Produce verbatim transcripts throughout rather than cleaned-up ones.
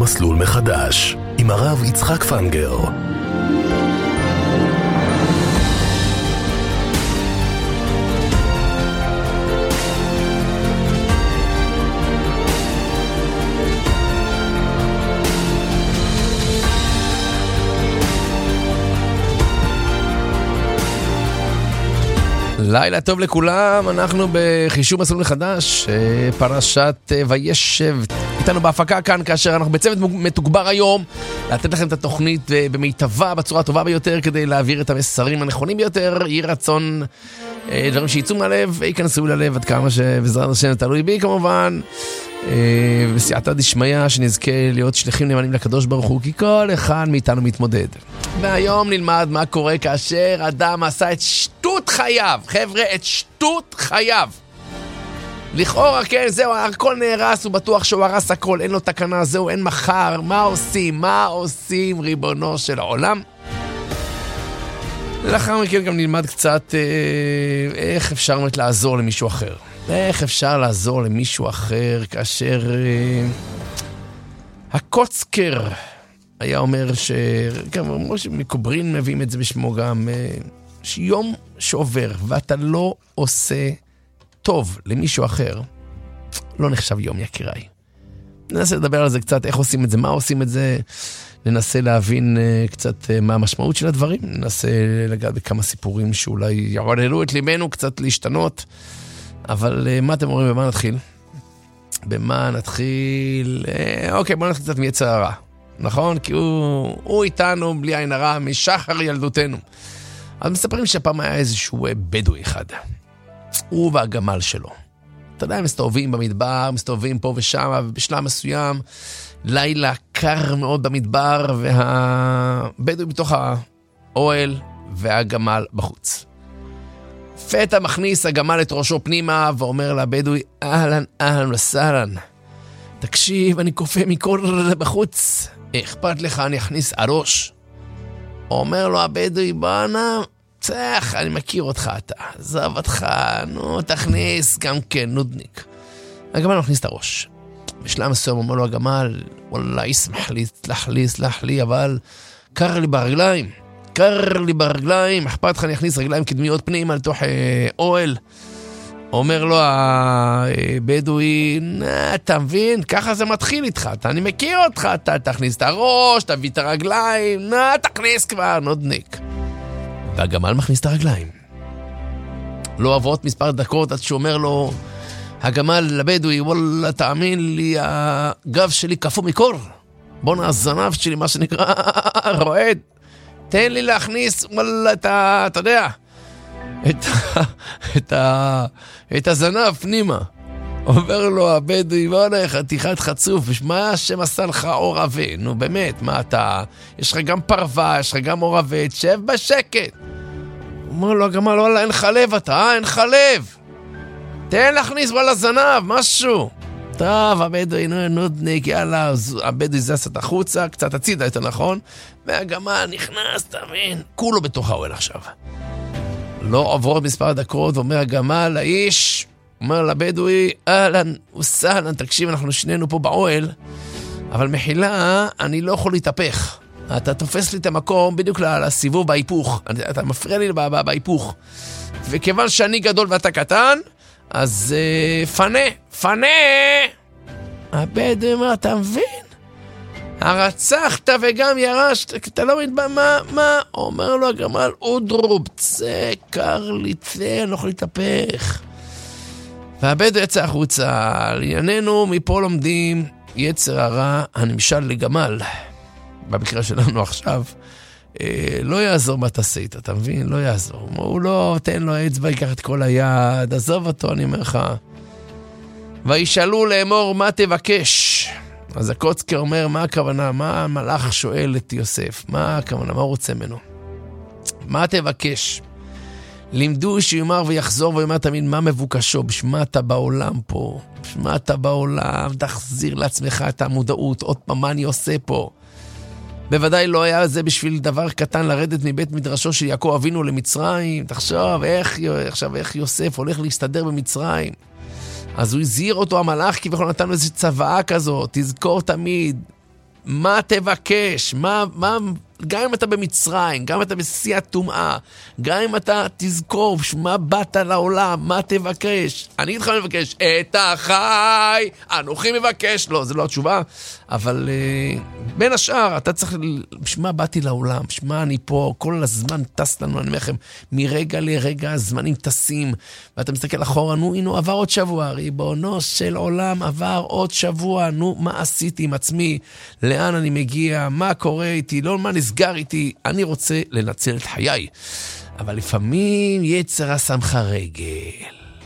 מסלול מחדש עם הרב יצחק פנגר. לילה טוב לכולם, אנחנו בחישוב מסלול מחדש, פרשת וישב איתנו בהפקה כאן, כאשר אנחנו בצוות מתוגבר היום לתת לכם את התוכנית במיטבה, בצורה הטובה ביותר, כדי להעביר את המסרים הנכונים ביותר. יהי רצון דברים שיצאו מהלב, ייכנסו ללב עד כמה שבעזרת השם תלוי בי כמובן, בסייעתא דשמיא, שנזכה להיות שליחים נאמנים לקדוש ברוך הוא, כי כל אחד מאיתנו מתמודד. והיום נלמד מה קורה כאשר אדם עשה את שטות חייו. חבר'ה, את שטות חייו. לכאורה, כן, זהו, הכל נהרס, הוא בטוח שהוא הרס הכל, אין לו תקנה, זהו, אין מחר. מה עושים? מה עושים, ריבונו של העולם? ולאחר מכן גם נלמד קצת אה, איך אפשר באמת לעזור למישהו אחר. איך אפשר לעזור למישהו אחר כאשר אה, הקוצקר היה אומר ש... גם מקוברין מביאים את זה בשמו גם, אה, שיום שעובר ואתה לא עושה טוב למישהו אחר, לא נחשב יום, יקיריי. ננסה לדבר על זה קצת, איך עושים את זה, מה עושים את זה, ננסה להבין uh, קצת uh, מה המשמעות של הדברים, ננסה לגעת בכמה סיפורים שאולי יעוררו את ליבנו קצת להשתנות, אבל uh, מה אתם אומרים, במה נתחיל? במה נתחיל? Uh, אוקיי, בוא נתחיל קצת מיצר הרע, נכון? כי הוא, הוא איתנו בלי עין הרע משחר ילדותנו. אז מספרים שפעם היה איזשהו uh, בדואי אחד, הוא והגמל שלו. אתה יודע, הם מסתובבים במדבר, מסתובבים פה ושם, ובשלב מסוים, לילה קר מאוד במדבר, והבדואי בתוך האוהל, והגמל בחוץ. פתע מכניס הגמל את ראשו פנימה, ואומר לבדואי, אהלן, אהלן וסהלן. תקשיב, אני קופא מכל בחוץ. אכפת לך, אני אכניס הראש. אומר לו הבדואי, בנה, צח, אני מכיר אותך אתה. עזב אותך, נו, תכניס גם כן, נודניק. הגמל מכניס את הראש. בשלב מסוים אומר לו הגמל, וואלה, ישמח לי, סלח לי, סלח לי, אבל קר לי ברגליים. קר לי ברגליים, אכפת לך, אני אכניס רגליים קדמיות פנימה לתוך אה, אוהל. אומר לו הבדואי, אתה מבין? ככה זה מתחיל איתך, אתה, אני מכיר אותך, אתה תכניס את הראש, תביא את הרגליים, נה, תכניס כבר, נודניק. והגמל מכניס את הרגליים. לא עברות מספר דקות עד שאומר לו הגמל לבדואי, וואלה, תאמין לי, הגב שלי קפוא מקור. בוא נעזנב שלי, מה שנקרא, רועד. תן לי להכניס, וואלה, אתה, אתה יודע, את, את, את הזנב פנימה. אומר לו הבדואי, בוא'נה, חתיכת חצוף, מה השם עשה לך אור עבה? נו באמת, מה אתה, יש לך גם פרווה, יש לך גם אור עבה, תשב בשקט. אומר לו הגמל, וואלה, אין לך לב אתה, אה? אין לך לב. תן להכניס וואלה זנב, משהו. טוב, הבדואי נודניק, יאללה, הבדואי זה עשת החוצה, קצת הצידה יותר נכון, והגמל נכנס, תבין, כולו בתוך האוהל עכשיו. לא עוברות מספר דקות, ואומר הגמל, האיש, אומר לבדואי, אהלן וסהלן, תקשיב, אנחנו שנינו פה באוהל, אבל מחילה, אני לא יכול להתהפך. אתה תופס לי את המקום בדיוק לסיבוב בהיפוך, אתה מפריע לי בהיפוך. וכיוון שאני גדול ואתה קטן, אז uh, פנה, פנה. הבדואי אומר, אתה מבין? הרצחת וגם ירשת, אתה לא מתבא, מה, מה? אומר לו הגמל, אודרוב, צא, קר לי, צא, אני לא יכול להתהפך. והבדואי יצא החוצה, לענייננו, מפה לומדים יצר הרע הנמשל לגמל. במקרה שלנו עכשיו, אה, לא יעזור מה תעשה איתה, אתה מבין? לא יעזור. הוא לא, תן לו אצבע, ייקח את כל היד, עזוב אותו, אני אומר לך. וישאלו לאמור, מה תבקש? אז הקוצקר אומר, מה הכוונה? מה המלאך שואל את יוסף? מה הכוונה? מה הוא רוצה ממנו? מה תבקש? לימדו שיאמר ויחזור ויאמר תמיד מה מבוקשו, בשמה אתה בעולם פה, בשמה אתה בעולם, תחזיר לעצמך את המודעות, עוד פעם מה אני עושה פה. בוודאי לא היה זה בשביל דבר קטן לרדת מבית מדרשו של יעקב אבינו למצרים. תחשוב איך, עכשיו, איך יוסף הולך להסתדר במצרים. אז הוא הזהיר אותו המלאך, כביכול נתן לו איזו צוואה כזאת, תזכור תמיד מה תבקש? מה, מה, גם אם אתה במצרים, גם אם אתה בשיא הטומאה, גם אם אתה תזכור מה באת לעולם, מה תבקש? אני אגיד לך מבקש, את החי, אנוכי מבקש. לא, זה לא התשובה, אבל uh, בין השאר, אתה צריך, בשמה באתי לעולם, בשמה אני פה, כל הזמן טס לנו, אני אומר לכם, מרגע לרגע הזמנים טסים, ואתה מסתכל אחורה, נו, הנה, עבר עוד שבוע, ריבונו של עולם, עבר עוד שבוע, נו, מה עשיתי עם עצמי? לאן אני מגיע? מה קורה איתי? לא, מה נסגר איתי? אני רוצה לנצל את חיי. אבל לפעמים יצרה שמך רגל,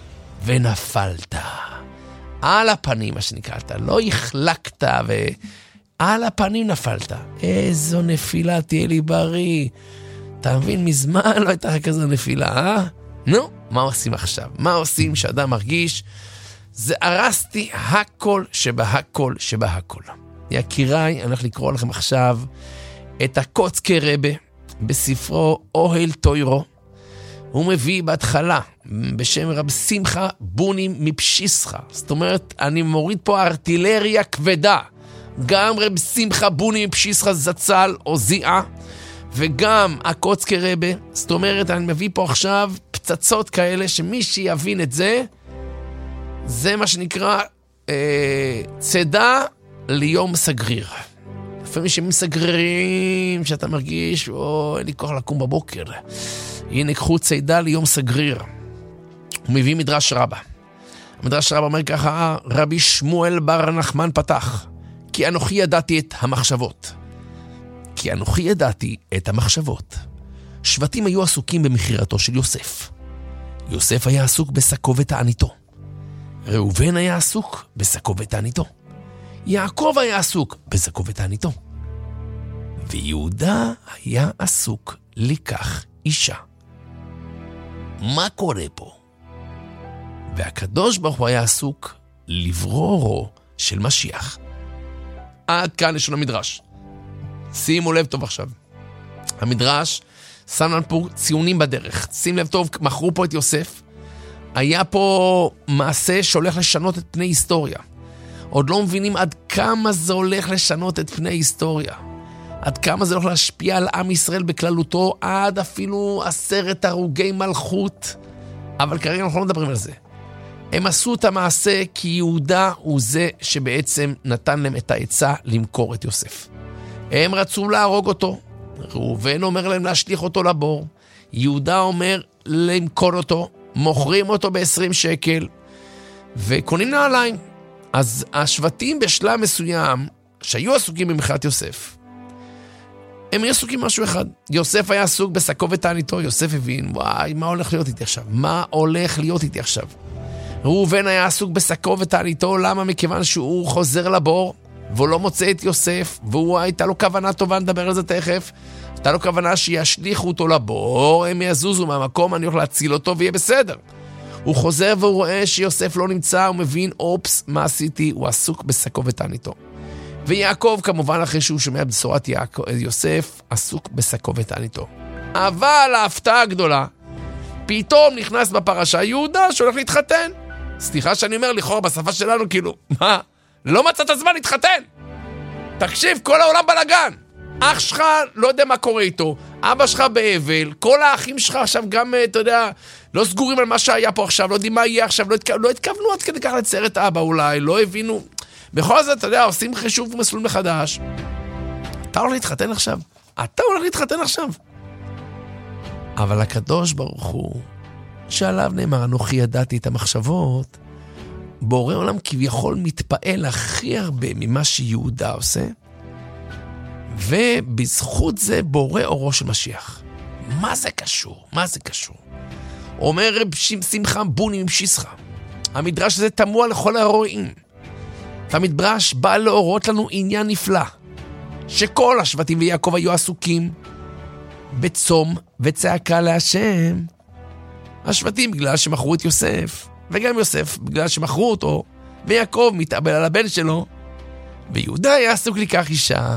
ונפלת. על הפנים, מה שנקרא, אתה לא החלקת, ועל הפנים נפלת. איזו נפילה תהיה לי בריא. אתה מבין, מזמן לא הייתה כזו נפילה, אה? נו, מה עושים עכשיו? מה עושים שאדם מרגיש? זה הרסתי הכל שבהכל שבהכל. יקיריי, אני הולך לקרוא לכם עכשיו את הקוצקי רבה בספרו אוהל תוירו. הוא מביא בהתחלה בשם רב שמחה בוני מפשיסחה. זאת אומרת, אני מוריד פה ארטילריה כבדה. גם רב שמחה בוני מפשיסחה זצ"ל או זיעה, וגם הקוצקי רבה. זאת אומרת, אני מביא פה עכשיו פצצות כאלה שמי שיבין את זה, זה מה שנקרא אה, צדה ליום סגריר. לפעמים שמסגרירים, שאתה מרגיש, או אין לי כוח לקום בבוקר. הנה, קחו צידה ליום סגריר. הוא מביא מדרש רבה. המדרש רבה אומר ככה, רבי שמואל בר נחמן פתח, כי אנוכי ידעתי את המחשבות. כי אנוכי ידעתי את המחשבות. שבטים היו עסוקים במחירתו של יוסף. יוסף היה עסוק בשקו ותעניתו. ראובן היה עסוק בשקו ותעניתו. יעקב היה עסוק בשקו ותעניתו. ויהודה היה עסוק לקח אישה. מה קורה פה? והקדוש ברוך הוא היה עסוק לברורו של משיח. עד כאן לשון המדרש. שימו לב טוב עכשיו. המדרש שם לנו פה ציונים בדרך. שים לב טוב, מכרו פה את יוסף. היה פה מעשה שהולך לשנות את פני היסטוריה. עוד לא מבינים עד כמה זה הולך לשנות את פני היסטוריה. עד כמה זה הולך להשפיע על עם ישראל בכללותו, עד אפילו עשרת הרוגי מלכות. אבל כרגע אנחנו לא מדברים על זה. הם עשו את המעשה כי יהודה הוא זה שבעצם נתן להם את העצה למכור את יוסף. הם רצו להרוג אותו. ראובן אומר להם להשליך אותו לבור. יהודה אומר למכור אותו. מוכרים אותו ב-עשרים שקל. וקונים נעליים. אז השבטים בשלב מסוים שהיו עסוקים במכירת יוסף, הם היו עסוקים משהו אחד. יוסף היה עסוק בשקו ותעניתו. יוסף הבין, וואי, מה הולך להיות איתי עכשיו? מה הולך להיות איתי עכשיו? ראובן היה עסוק בשקו ותעניתו. למה? מכיוון שהוא חוזר לבור, והוא לא מוצא את יוסף, והוא הייתה לו כוונה טובה, נדבר על זה תכף. הייתה לו כוונה שישליחו אותו לבור, הם יזוזו מהמקום, אני הולך להציל אותו ויהיה בסדר. הוא חוזר והוא רואה שיוסף לא נמצא, הוא מבין, אופס, מה עשיתי? הוא עסוק בשקו ותעניתו. ויעקב, כמובן, אחרי שהוא שומע בשורת יעקב, יוסף, עסוק בשקו ותעניתו. אבל ההפתעה הגדולה, פתאום נכנס בפרשה יהודה שהולך להתחתן. סליחה שאני אומר לכאורה בשפה שלנו, כאילו, מה? לא מצאת זמן להתחתן? תקשיב, כל העולם בלגן. אח שלך, לא יודע מה קורה איתו, אבא שלך באבל, כל האחים שלך עכשיו גם, אתה יודע, לא סגורים על מה שהיה פה עכשיו, לא יודעים מה יהיה עכשיו, לא, התכו... לא התכוונו עד כדי כך לצייר את אבא אולי, לא הבינו. בכל זאת, אתה יודע, עושים חישוב ומסלול מחדש. אתה הולך להתחתן עכשיו? אתה הולך להתחתן עכשיו? אבל הקדוש ברוך הוא, שעליו נאמר, אנוכי ידעתי את המחשבות, בורא עולם כביכול מתפעל הכי הרבה ממה שיהודה עושה, ובזכות זה בורא אורו של משיח. מה זה קשור? מה זה קשור? אומר רב שמחה בוני מפשיסחה, המדרש הזה תמוה לכל הרואים. והמדרש בא להורות לנו עניין נפלא, שכל השבטים ויעקב היו עסוקים בצום וצעקה להשם. השבטים בגלל שמכרו את יוסף, וגם יוסף בגלל שמכרו אותו, ויעקב מתאבל על הבן שלו, ויהודה היה עסוק לקח אישה.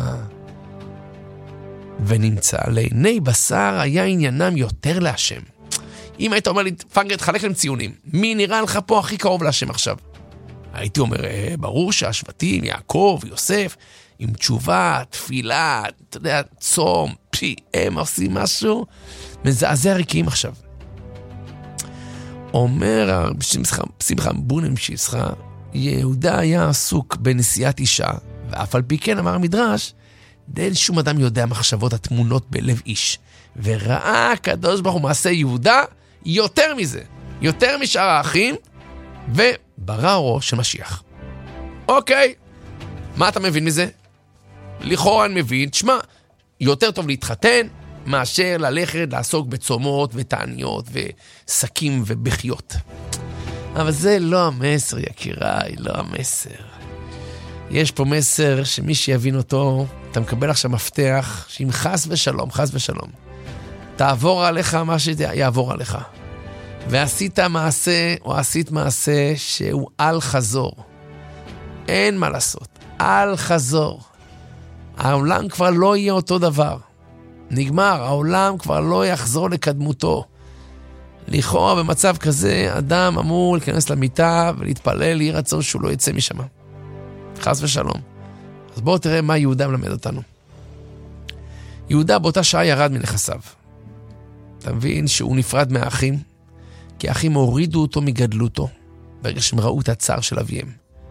ונמצא לעיני בשר היה עניינם יותר להשם. אם היית אומר לי, פנגר, תחלק להם ציונים, מי נראה לך פה הכי קרוב להשם עכשיו? הייתי אומר, ברור שהשבטים, יעקב, יוסף, עם תשובה, תפילה, אתה יודע, צום, פי, הם עושים משהו, מזעזע רקיעים עכשיו. אומר שמחה בונם שיסחה, יהודה היה עסוק בנשיאת אישה, ואף על פי כן אמר המדרש, דין שום אדם יודע מחשבות התמונות בלב איש, וראה הקדוש ברוך הוא מעשה יהודה יותר מזה, יותר משאר האחים, וברא אורו של משיח. אוקיי, מה אתה מבין מזה? לכאורה אני מבין, תשמע, יותר טוב להתחתן, מאשר ללכת לעסוק בצומות ותעניות וסקים ובחיות. אבל זה לא המסר, יקיריי, לא המסר. יש פה מסר שמי שיבין אותו, אתה מקבל עכשיו מפתח, שאם חס ושלום, חס ושלום, תעבור עליך מה שיעבור עליך. ועשית מעשה, או עשית מעשה שהוא על חזור. אין מה לעשות, על חזור. העולם כבר לא יהיה אותו דבר. נגמר, העולם כבר לא יחזור לקדמותו. לכאורה במצב כזה, אדם אמור להיכנס למיטה ולהתפלל, יהי רצון שהוא לא יצא משם. חס ושלום. אז בואו תראה מה יהודה מלמד אותנו. יהודה באותה שעה ירד מנכסיו. אתה מבין שהוא נפרד מהאחים, כי האחים הורידו אותו מגדלותו, ברגע שהם ראו את הצער של אביהם.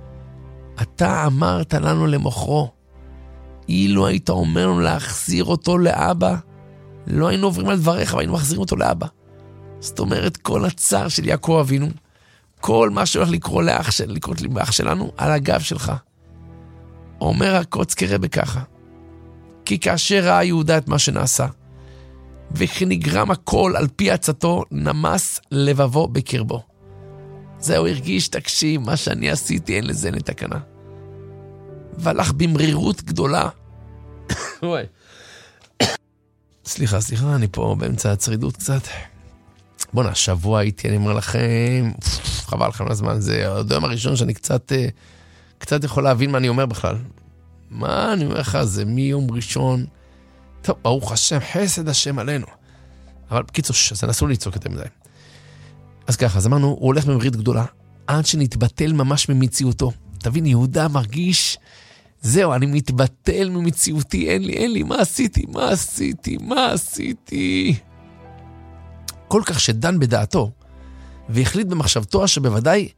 אתה אמרת לנו למוכרו, אילו היית אומר לנו להחזיר אותו לאבא, לא היינו עוברים על דבריך, והיינו מחזירים אותו לאבא. זאת אומרת, כל הצער של יעקב אבינו, כל מה שהולך לקרוא לאח של, לקרות לי באח שלנו, על הגב שלך. אומר הקוצקי רבי ככה, כי כאשר ראה יהודה את מה שנעשה, וכנגרם הכל על פי עצתו, נמס לבבו בקרבו. זהו, הרגיש, תקשיב, מה שאני עשיתי, אין לזה נתקנה. והלך במרירות גדולה. וואי. סליחה, סליחה, אני פה באמצע הצרידות קצת. בוא'נה, שבוע הייתי, אני אומר לכם, חבל לכם לזמן, זה הדוים הראשון שאני קצת, קצת יכול להבין מה אני אומר בכלל. מה אני אומר לך, זה מיום ראשון, טוב, ברוך השם, חסד השם עלינו. אבל בקיצור, זה נסו ליצוק יותר מדי. אז ככה, אז אמרנו, הוא הולך במרירות גדולה, עד שנתבטל ממש ממציאותו. תבין, יהודה מרגיש, זהו, אני מתבטל ממציאותי, אין לי, אין לי, מה עשיתי, מה עשיתי, מה עשיתי? כל כך שדן בדעתו, והחליט במחשבתו שבוודאי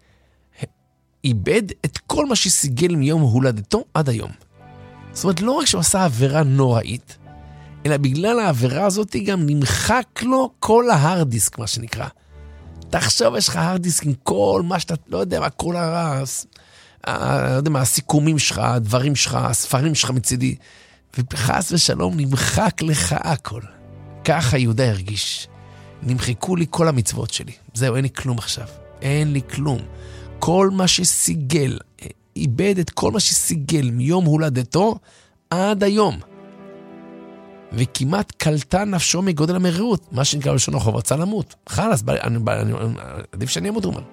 איבד את כל מה שסיגל מיום הולדתו עד היום. זאת אומרת, לא רק שהוא עשה עבירה נוראית, אלא בגלל העבירה הזאת גם נמחק לו כל ההארד דיסק, מה שנקרא. תחשוב, יש לך הארד דיסק עם כל מה שאתה, לא יודע מה, כל הרס, לא יודע מה, הסיכומים שלך, הדברים שלך, הספרים שלך מצידי, וחס ושלום נמחק לך הכל. ככה יהודה הרגיש. נמחקו לי כל המצוות שלי. זהו, אין לי כלום עכשיו. אין לי כלום. כל מה שסיגל, איבד את כל מה שסיגל מיום הולדתו עד היום. וכמעט קלטה נפשו מגודל המרירות, מה שנקרא לשון החוב, רצה למות. חלס, עדיף שאני אמות, הוא אומר.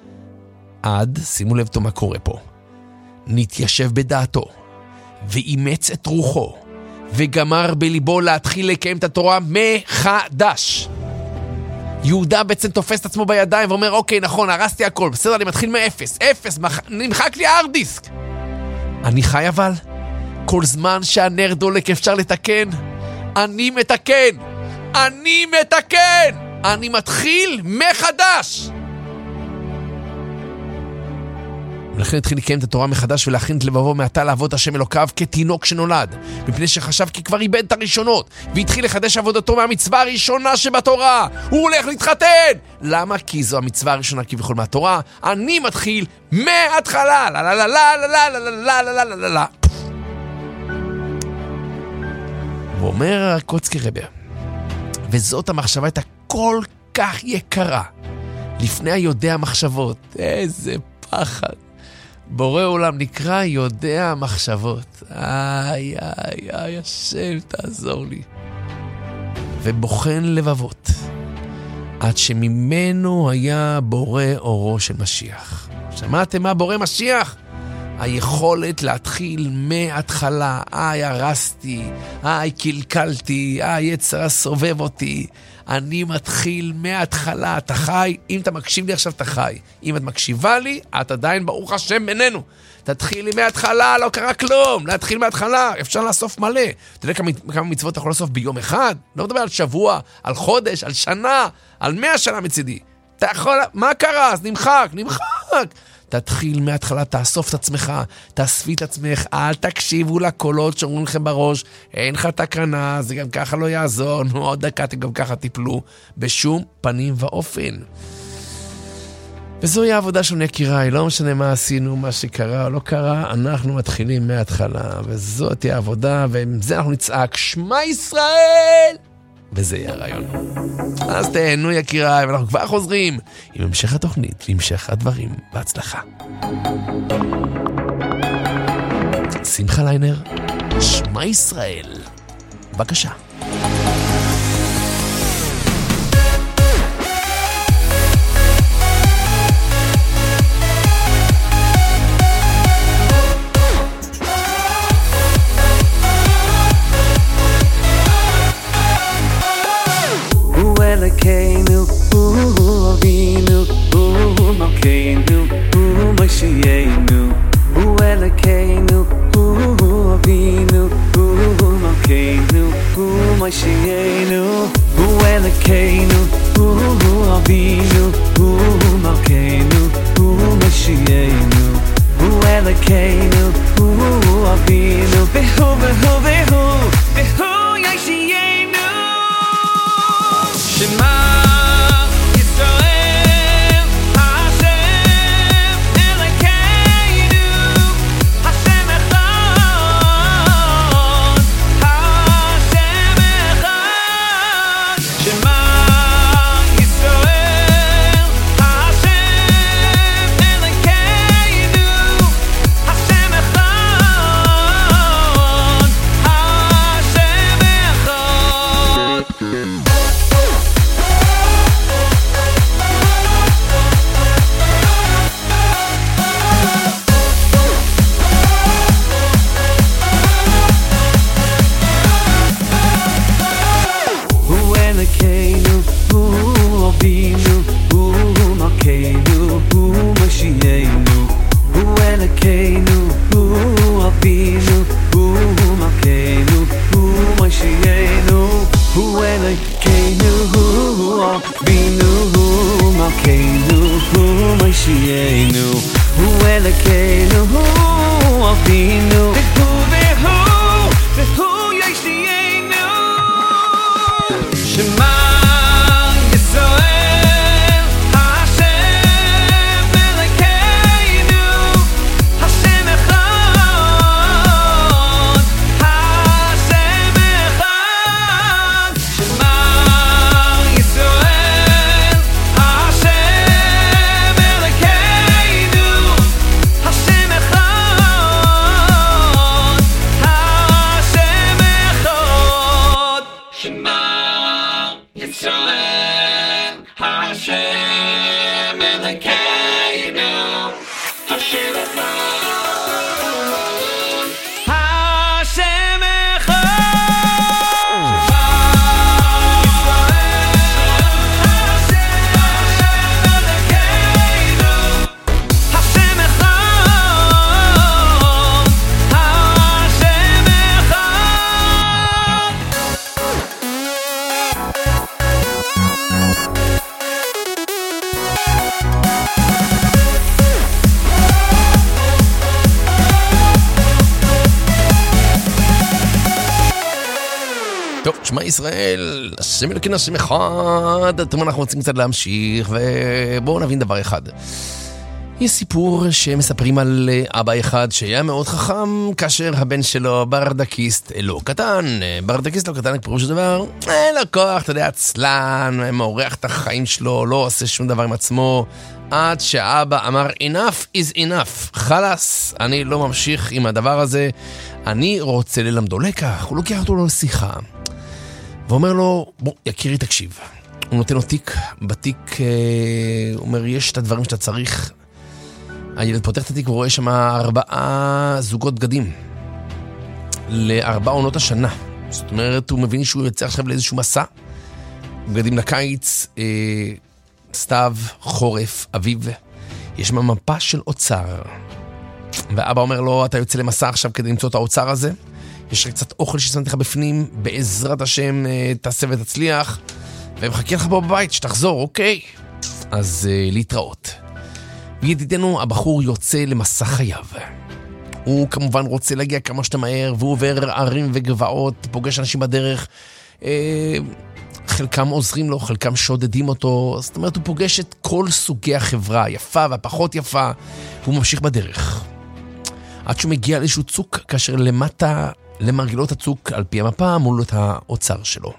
עד, שימו לב מה קורה פה, נתיישב בדעתו, ואימץ את רוחו, וגמר בליבו להתחיל לקיים את התורה מחדש. יהודה בעצם תופס את עצמו בידיים ואומר, אוקיי, נכון, הרסתי הכל, בסדר, אני מתחיל מאפס, אפס, מח... נמחק לי הארד דיסק. אני חי אבל, כל זמן שהנר דולק אפשר לתקן, אני מתקן, אני מתקן, אני מתחיל מחדש. ולכן התחיל לקיים את התורה מחדש ולהכין את לבבו מעתה לעבוד השם אלוקיו כתינוק שנולד, מפני שחשב כי כבר איבד את הראשונות, והתחיל לחדש עבודתו מהמצווה הראשונה שבתורה. הוא הולך להתחתן. למה? כי זו המצווה הראשונה כביכול מהתורה. אני מתחיל מההתחלה. לה לה לה לה לה לה לה לה לה לה לה. ואומר הקוצקי רבי, וזאת המחשבה הייתה כל כך יקרה לפני היודע המחשבות. איזה פחד. בורא עולם נקרא יודע המחשבות. איי, איי, איי, השם תעזור לי. ובוחן לבבות, עד שממנו היה בורא אורו של משיח. שמעתם מה בורא משיח? היכולת להתחיל מההתחלה, איי, הרסתי, איי, קלקלתי, איי, יצר סובב אותי. אני מתחיל מההתחלה, אתה חי, אם אתה מקשיב לי עכשיו אתה חי. אם את מקשיבה לי, את עדיין ברוך השם בינינו. תתחילי מההתחלה, לא קרה כלום. להתחיל מההתחלה, אפשר לאסוף מלא. אתה יודע כמה, כמה מצוות אתה יכול לאסוף ביום אחד? לא מדבר על שבוע, על חודש, על שנה, על מאה שנה מצידי. אתה יכול, מה קרה? אז נמחק, נמחק. תתחיל מההתחלה, תאסוף את עצמך, תאספי את עצמך, אל תקשיבו לקולות שאומרים לכם בראש, אין לך תקנה, זה גם ככה לא יעזור, נו, עוד דקה אתם גם ככה תיפלו, בשום פנים ואופן. וזוהי העבודה שלנו יקיריי, לא משנה מה עשינו, מה שקרה או לא קרה, אנחנו מתחילים מההתחלה, וזאת תהיה העבודה, ועם זה אנחנו נצעק, שמע ישראל! וזה יהיה הרעיון. אז תהנו יקיריי, ואנחנו כבר חוזרים עם המשך התוכנית, המשך הדברים, בהצלחה. שמחה ליינר, שמע ישראל. בבקשה. Keinu u vinu u malkeinu u mashienu u elkeinu u vinu u malkeinu u mashienu u elkeinu u vinu u malkeinu u mashienu u elkeinu u vinu behu behu behu behu yashienu Shema Yisrael Hashem Elokeinu Hashem Echad Hashem Echad Shema Yisrael Hashem Elokeinu Hashem Echad Hashem Echad שמע ישראל, השם אלוקינו השם אחד. אתם אנחנו רוצים קצת להמשיך, ובואו נבין דבר אחד. יש סיפור שמספרים על אבא אחד שהיה מאוד חכם, כאשר הבן שלו ברדקיסט לא קטן. ברדקיסט לא קטן, כפירוש דבר, אין לו כוח, אתה יודע, עצלן, מעורך את החיים שלו, לא עושה שום דבר עם עצמו, עד שאבא אמר, enough is enough, חלס, אני לא ממשיך עם הדבר הזה, אני רוצה ללמדו לקח. הוא לוקח אותו לשיחה, ואומר לו, בוא, יקירי, תקשיב. הוא נותן לו תיק, בתיק, הוא אומר, יש את הדברים שאתה צריך, הילד פותח את התיק ורואה שם ארבעה זוגות בגדים. לארבע עונות השנה. זאת אומרת, הוא מבין שהוא יוצא עכשיו לאיזשהו מסע. בגדים לקיץ, אה, סתיו, חורף, אביב. יש שם מפה של אוצר. ואבא אומר לו, אתה יוצא למסע עכשיו כדי למצוא את האוצר הזה. יש קצת אוכל ששמתי לך בפנים, בעזרת השם תעשה ותצליח, ומחכה לך פה בבית שתחזור, אוקיי? אז uh, להתראות. וידידנו, הבחור יוצא למסע חייו. הוא כמובן רוצה להגיע כמה שאתה מהר, והוא עובר ערים וגבעות, פוגש אנשים בדרך, אה, חלקם עוזרים לו, חלקם שודדים אותו, זאת אומרת, הוא פוגש את כל סוגי החברה, יפה והפחות יפה, והוא ממשיך בדרך. עד שהוא מגיע לאיזשהו צוק, כאשר למטה, למרגלות הצוק, על פי המפה, מול לו את האוצר שלו.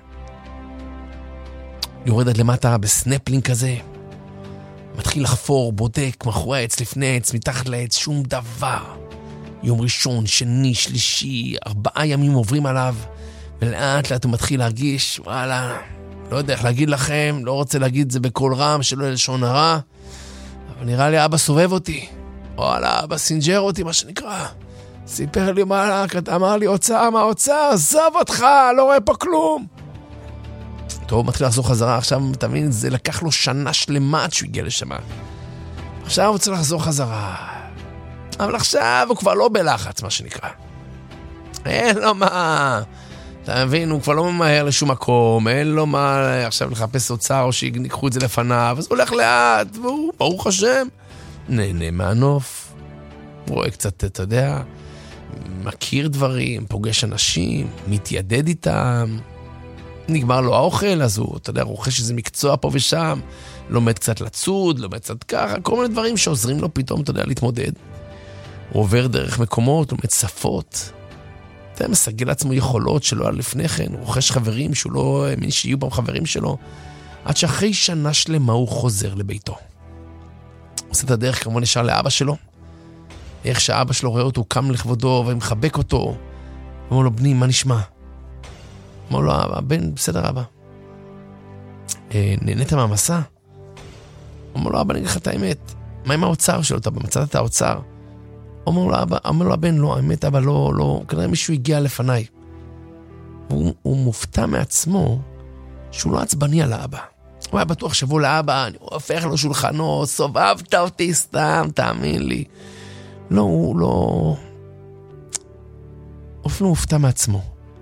יורד עד למטה בסנפלינג כזה, מתחיל לחפור, בודק, מאחורי העץ, לפני העץ, מתחת לעץ, שום דבר. יום ראשון, שני, שלישי, ארבעה ימים עוברים עליו, ולאט לאט הוא מתחיל להרגיש, וואלה, לא יודע איך להגיד לכם, לא רוצה להגיד את זה בקול רם, שלא יהיה לשון הרע, אבל נראה לי אבא סובב אותי, וואלה, אבא סינג'ר אותי, מה שנקרא. סיפר לי מה, אמר לי, הוצאה, מה הוצאה, עזב אותך, לא רואה פה כלום. טוב, מתחיל לחזור חזרה, עכשיו, תבין, זה לקח לו שנה שלמה עד שהוא הגיע לשם. עכשיו הוא צריך לחזור חזרה. אבל עכשיו הוא כבר לא בלחץ, מה שנקרא. אין לו מה. אתה מבין, הוא כבר לא ממהר לשום מקום, אין לו מה עכשיו לחפש אוצר או שיקחו את זה לפניו, אז הוא הולך לאט, והוא, ברוך השם, נהנה מהנוף. הוא רואה קצת, אתה יודע, מכיר דברים, פוגש אנשים, מתיידד איתם. נגמר לו האוכל, אז הוא, אתה יודע, רוכש איזה מקצוע פה ושם, לומד קצת לצוד, לומד קצת ככה, כל מיני דברים שעוזרים לו פתאום, אתה יודע, להתמודד. הוא עובר דרך מקומות, לומד שפות. אתה מסגל לעצמו יכולות שלו על לפני כן, הוא רוכש חברים שהוא לא האמין שיהיו בהם חברים שלו, עד שאחרי שנה שלמה הוא חוזר לביתו. הוא עושה את הדרך כמובן נשאר לאבא שלו, איך שאבא שלו רואה אותו, הוא קם לכבודו ומחבק אותו, הוא אומר לו, בני, מה נשמע? אמר לו, אבא, בן, בסדר אבא. אה, נהנית מהמסע? אמר לו, אבא, נגיד לך את האמת, מה עם האוצר שלו? אתה מצאת את האוצר? אמר לו, אבא, אמר לו, הבן, לא, האמת, אבא, לא, לא, כנראה מישהו הגיע לפניי. הוא, הוא מופתע מעצמו שהוא לא עצבני על האבא. הוא היה בטוח שבוא לאבא, אני הופך לו שולחנו, סובבת אותי סתם, תאמין לי. לא, הוא לא... אפילו מופתע מעצמו.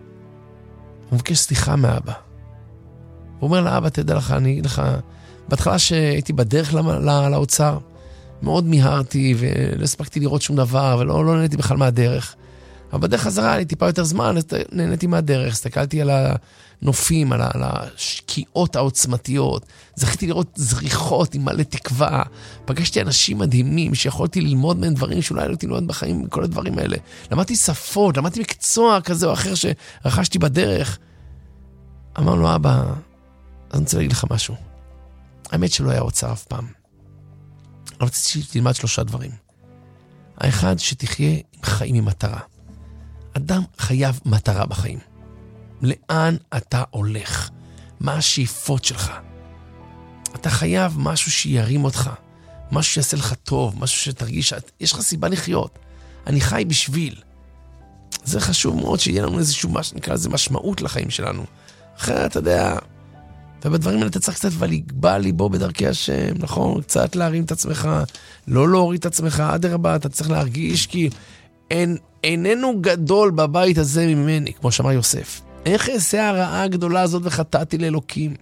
הוא מבקש סליחה מאבא. הוא אומר לאבא, תדע לך, אני אגיד לך, בהתחלה שהייתי בדרך לאוצר, מאוד מיהרתי ולא הספקתי לראות שום דבר, ולא לא נהניתי בכלל מהדרך. אבל בדרך חזרה לי טיפה יותר זמן, נהניתי מהדרך, הסתכלתי על הנופים, על השקיעות העוצמתיות, זכיתי לראות זריחות עם מלא תקווה, פגשתי אנשים מדהימים שיכולתי ללמוד מהם דברים שאולי לא הייתי ללמוד בחיים, כל הדברים האלה. למדתי שפות, למדתי מקצוע כזה או אחר שרכשתי בדרך. אמר לו, אבא, אז אני רוצה להגיד לך משהו. האמת שלא היה אוצר אף פעם. אני רציתי שתלמד שלושה דברים. האחד, שתחיה עם חיים עם מטרה. אדם חייב מטרה בחיים. לאן אתה הולך? מה השאיפות שלך? אתה חייב משהו שירים אותך, משהו שיעשה לך טוב, משהו שתרגיש שיש לך סיבה לחיות. אני חי בשביל. זה חשוב מאוד שיהיה לנו איזשהו משהו, נקרא לזה משמעות לחיים שלנו. אחרת, אתה יודע, ובדברים האלה אתה צריך קצת ולגבה ליבו בדרכי השם, נכון? קצת להרים את עצמך, לא להוריד את עצמך, עד הרבה, אתה צריך להרגיש כי אין, איננו גדול בבית הזה ממני, כמו שאמר יוסף. איך אעשה הרעה הגדולה הזאת וחטאתי לאלוקים?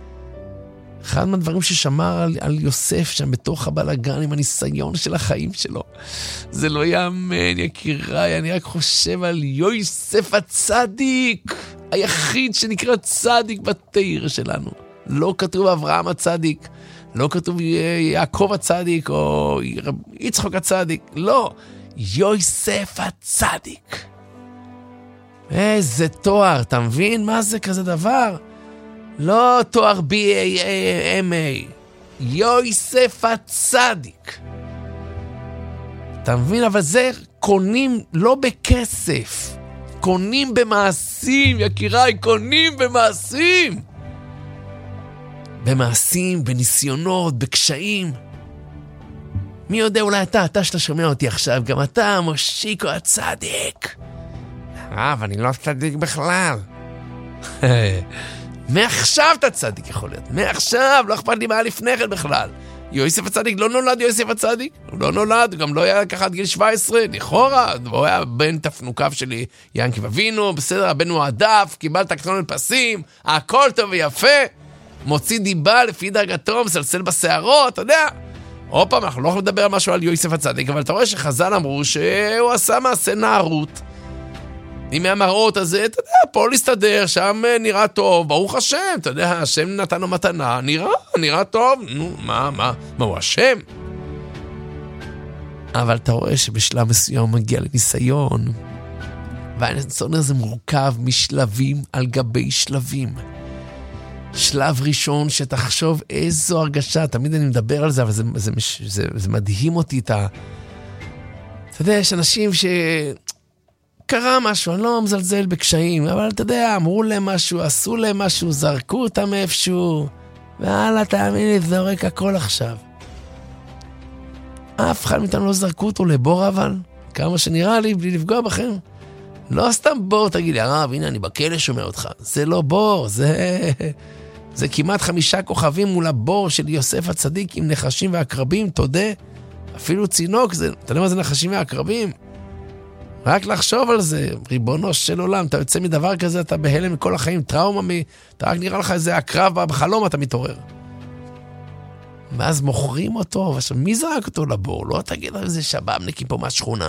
אחד מהדברים ששמר על, על יוסף שם בתוך הבלגן עם הניסיון של החיים שלו. זה לא יאמן, יקיריי, אני רק חושב על יוסף הצדיק, היחיד שנקרא צדיק בתיר שלנו. לא כתוב אברהם הצדיק, לא כתוב יעקב הצדיק או יצחק הצדיק, לא, יוסף הצדיק. איזה תואר, אתה מבין מה זה כזה דבר? לא תואר בי איי אם איי, יוסף הצדיק. אתה מבין? אבל זה קונים לא בכסף, קונים במעשים, יקיריי, קונים במעשים. במעשים, בניסיונות, בקשיים. מי יודע, אולי אתה, אתה שאתה שומע אותי עכשיו, גם אתה, מושיקו הצדיק. הרב, אני לא צדיק בכלל. מעכשיו אתה צדיק יכול להיות, מעכשיו, לא אכפת לי מה לפני כן בכלל. יוסף הצדיק לא נולד יוסף הצדיק, הוא לא נולד, הוא גם לא היה ככה עד גיל שבע עשרה, לכאורה, הוא היה בן תפנוקיו שלי, ינקי אבינו, בסדר, הבן הוא עדף, קיבל תקנון פסים, הכל טוב ויפה, מוציא דיבה לפי דרגתו, מסלסל בשערות, אתה יודע. עוד פעם, אנחנו לא יכולים לדבר על משהו על יוסף הצדיק, אבל אתה רואה שחז"ל אמרו שהוא עשה מעשה נערות, עם המראות הזה, אתה יודע, פה להסתדר, שם נראה טוב, ברוך השם, אתה יודע, השם נתן לו מתנה, נראה, נראה טוב, נו, מה, מה, מה הוא השם? אבל אתה רואה שבשלב מסוים מגיע לניסיון, והניסיון הזה מורכב משלבים על גבי שלבים. שלב ראשון שתחשוב איזו הרגשה, תמיד אני מדבר על זה, אבל זה, זה, זה, זה, זה מדהים אותי את ה... אתה יודע, יש אנשים ש... קרה משהו, אני לא מזלזל בקשיים, אבל אתה יודע, אמרו להם משהו, עשו להם משהו, זרקו אותם איפשהו, והלאה, תאמין לי, זורק הכל עכשיו. אף אחד מאיתנו לא זרקו אותו לבור, אבל כמה שנראה לי, בלי לפגוע בכם. לא סתם בור, תגיד לי, הרב, הנה, אני בכלא שומע אותך. זה לא בור, זה... זה כמעט חמישה כוכבים מול הבור של יוסף הצדיק עם נחשים ועקרבים, תודה. אפילו צינוק, זה... אתה יודע מה זה נחשים ועקרבים? רק לחשוב על זה, ריבונו של עולם, אתה יוצא מדבר כזה, אתה בהלם מכל החיים, טראומה, מ... אתה רק נראה לך איזה הקרב בחלום, אתה מתעורר. ואז מוכרים אותו, ועכשיו, מי זרק אותו לבור? לא תגיד על זה שבאבניקים פה מהשכונה.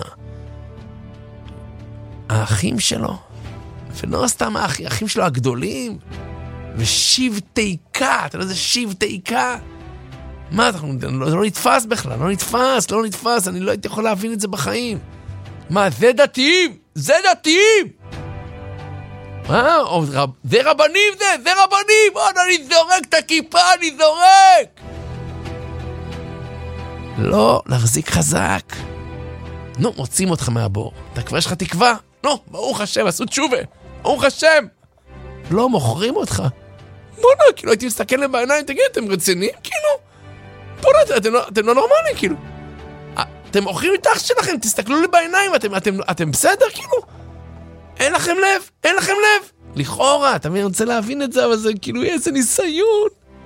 האחים שלו, ולא סתם האחים, האחים שלו הגדולים, ושבטי קה, אתה יודע זה שבטי קה? מה, אנחנו, לא, לא נתפס בכלל, לא נתפס, לא נתפס, אני לא הייתי יכול להבין את זה בחיים. מה, זה דתיים? זה דתיים! מה? רב... זה רבנים זה, זה רבנים! עוד אני זורק את הכיפה, אני זורק! לא, להחזיק חזק. נו, מוצאים אותך מהבור. אתה כבר יש לך תקווה? נו, ברוך השם, עשו תשובה. ברוך השם! לא מוכרים אותך. בוא'נה, כאילו הייתי מסתכל להם בעיניים, תגיד, אתם רציניים? כאילו? בוא'נה, אתם, אתם לא נורמליים, כאילו. אתם מוכרים את אח שלכם, תסתכלו לי בעיניים, אתם, אתם, אתם בסדר, כאילו? אין לכם לב, אין לכם לב. לכאורה, אתה מבין, רוצה להבין את זה, אבל זה כאילו איזה ניסיון.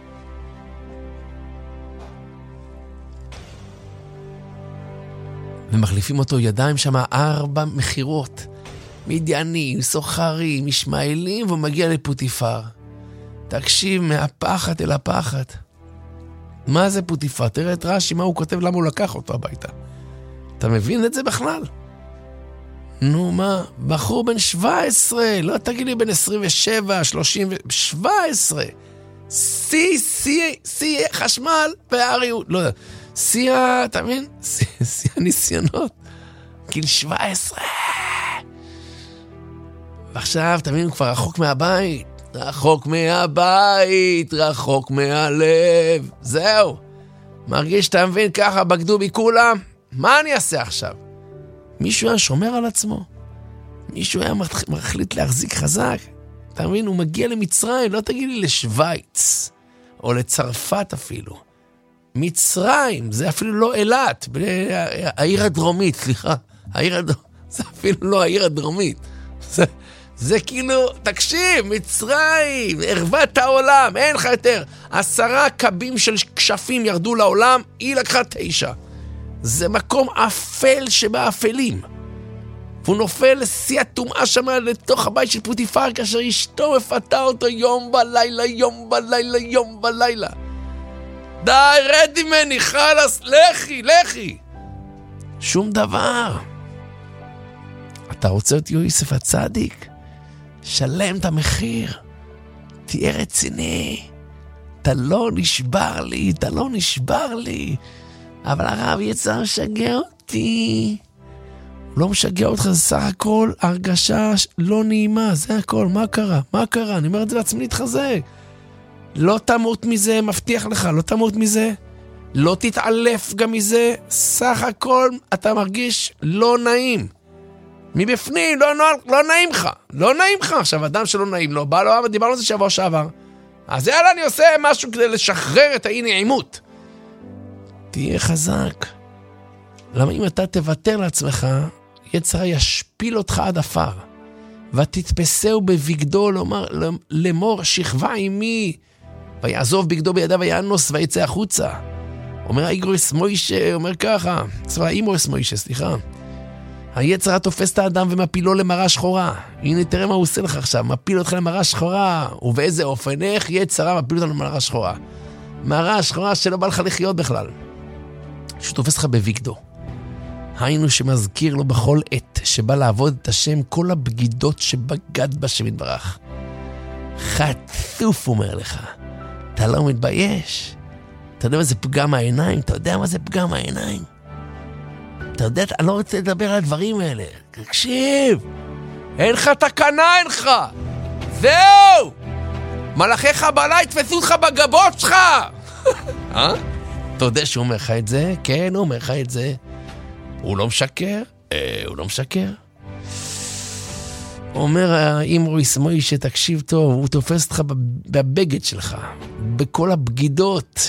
ומחליפים אותו ידיים שם ארבע מחירות. מדיינים, סוחרים, ישמעאלים, והוא מגיע לפוטיפר. תקשיב, מהפחד אל הפחד. מה זה פוטיפר? תראה את רש"י, מה הוא כותב, למה הוא לקח אותו הביתה. אתה מבין את זה בכלל? נו מה, בחור בן שבע עשרה, לא תגיד לי בן עשרים ושבע, שלושים, שבע עשרה. סי, סי, סי חשמל והאריות, לא יודע. סי, אתה מבין? סי, סי הניסיונות. גיל שבע עשרה. ועכשיו, אתה מבין, הוא כבר רחוק מהבית. רחוק מהבית, רחוק מהלב. זהו. מרגיש, אתה מבין, ככה בגדו בי כולם. מה אני אעשה עכשיו? מישהו היה שומר על עצמו. מישהו היה מחליט להחזיק חזק. אתה מבין, הוא מגיע למצרים, לא תגיד לי לשוויץ, או לצרפת אפילו. מצרים, זה אפילו לא אילת, העיר הדרומית, סליחה. העיר הדרומית, זה אפילו לא העיר הדרומית. זה... זה כאילו, תקשיב, מצרים, ערבת העולם, אין לך יותר. עשרה קבים של כשפים ירדו לעולם, היא לקחה תשע. זה מקום אפל שבאפלים. והוא נופל לשיא הטומאה שם לתוך הבית של פוטיפר, כאשר אשתו מפתה אותו יום בלילה, יום בלילה, יום בלילה. די, רד ממני, חלס, לכי, לכי. שום דבר. אתה רוצה את יוסף הצדיק? שלם את המחיר, תהיה רציני, אתה לא נשבר לי, אתה לא נשבר לי, אבל הרב יצא משגע אותי, הוא לא משגע אותך, זה סך הכל הרגשה לא נעימה, זה הכל, מה קרה? מה קרה? אני אומר את זה לעצמי להתחזק, לא תמות מזה, מבטיח לך, לא תמות מזה, לא תתעלף גם מזה, סך הכל אתה מרגיש לא נעים, מבפנים, לא, לא, לא נעים לך, לא נעים לך. עכשיו, אדם שלא נעים לו, בא לו, דיברנו על זה שבוע שעבר. אז יאללה, אני עושה משהו כדי לשחרר את האי נעימות. תהיה חזק, למה אם אתה תוותר לעצמך, יצר ישפיל אותך עד אפר, ותתפסהו בבגדו, לומר, למור שכבה עמי, ויעזוב בגדו בידיו ויאנוס ויצא החוצה. אומר האיגרוס מוישה, אומר ככה, סליחה, אימרוס מוישה, סליחה. היצר תופס את האדם ומפילו למראה שחורה. הנה תראה מה הוא עושה לך עכשיו, מפיל אותך למראה שחורה. ובאיזה אופן, איך יצרה מפיל אותך למראה שחורה? מראה שחורה שלא בא לך לחיות בכלל. שהוא תופס לך בבגדו. היינו שמזכיר לו בכל עת שבא לעבוד את השם כל הבגידות שבגד בשם יתברך. חטוף אומר לך, אתה לא מתבייש? אתה יודע מה זה פגם העיניים? אתה יודע מה זה פגם העיניים? אתה יודע, אני לא רוצה לדבר על הדברים האלה. תקשיב, אין לך תקנה, אין לך. זהו! מלאכי חבלה יתפסו אותך בגבות שלך! אה? אתה יודע שהוא אומר לך את זה? כן, הוא אומר לך את זה. הוא לא משקר? אה, הוא לא משקר. אומר האימרוס מוישה, תקשיב טוב, הוא תופס אותך בבגד שלך, בכל הבגידות.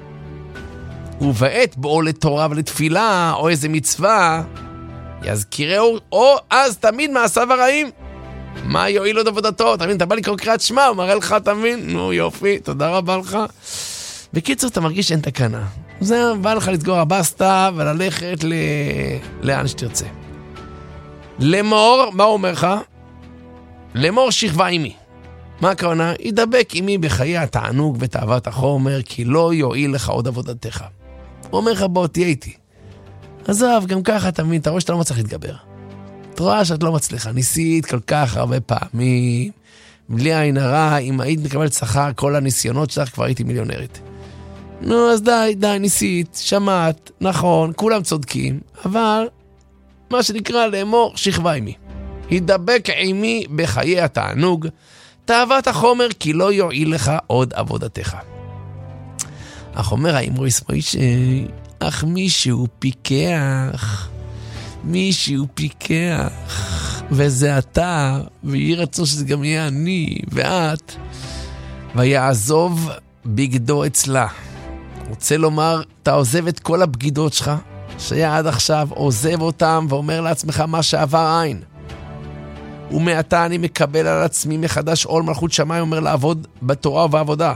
ובעת בואו לתורה ולתפילה, או איזה מצווה, יזכירהו, או אז תמיד מעשיו הרעים. מה יועיל עוד עבודתו? תמיד, אתה בא לקרוא קריאת שמע, הוא מראה לך, תמיד, נו יופי, תודה רבה לך. בקיצור, אתה מרגיש שאין תקנה. זה בא לך לסגור הבסטה וללכת ל... לאן שתרצה. למור, מה הוא אומר לך? למור שכבה עמי. מה הכוונה? ידבק עמי בחיי התענוג ותאוות החומר, כי לא יועיל לך עוד עבודתך. הוא אומר לך, בוא, תהיה איתי. עזוב, גם ככה אתה מבין, אתה רואה שאתה לא מצליח להתגבר. אתה רואה שאת לא מצליחה, ניסית כל כך הרבה פעמים, בלי עין הרע, אם היית מקבלת שכר, כל הניסיונות שלך כבר הייתי מיליונרית. נו, אז די, די, ניסית, שמעת, נכון, כולם צודקים, אבל מה שנקרא לאמור, שכבה עמי. ידבק עמי בחיי התענוג, תאוות החומר, כי לא יועיל לך עוד עבודתך. אך אומר האימרוס מוישה, אך מישהו פיקח, מישהו פיקח, וזה אתה, ויהי רצון שזה גם יהיה אני, ואת, ויעזוב בגדו אצלה. רוצה לומר, אתה עוזב את כל הבגידות שלך, שהיה עד עכשיו, עוזב אותם, ואומר לעצמך מה שעבר עין. ומעתה אני מקבל על עצמי מחדש עול מלכות שמיים, אומר לעבוד בתורה ובעבודה.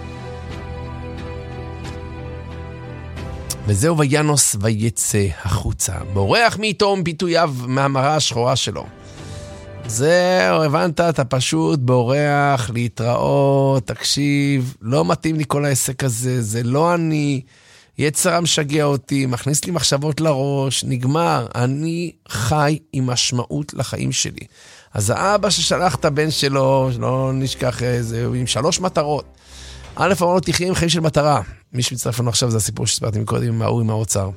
וזהו וינוס ויצא החוצה, בורח מאיתו מביטוייו מהמראה השחורה שלו. זהו, הבנת, אתה פשוט בורח, להתראות, תקשיב, לא מתאים לי כל העסק הזה, זה לא אני, יצר משגע אותי, מכניס לי מחשבות לראש, נגמר, אני חי עם משמעות לחיים שלי. אז האבא ששלח את הבן שלו, לא נשכח איזה, עם שלוש מטרות. א', אמר לו, תחיה עם חיים של מטרה. מי שמצטרף לנו עכשיו זה הסיפור שספרתי מקודם עם ההוא עם האוצר.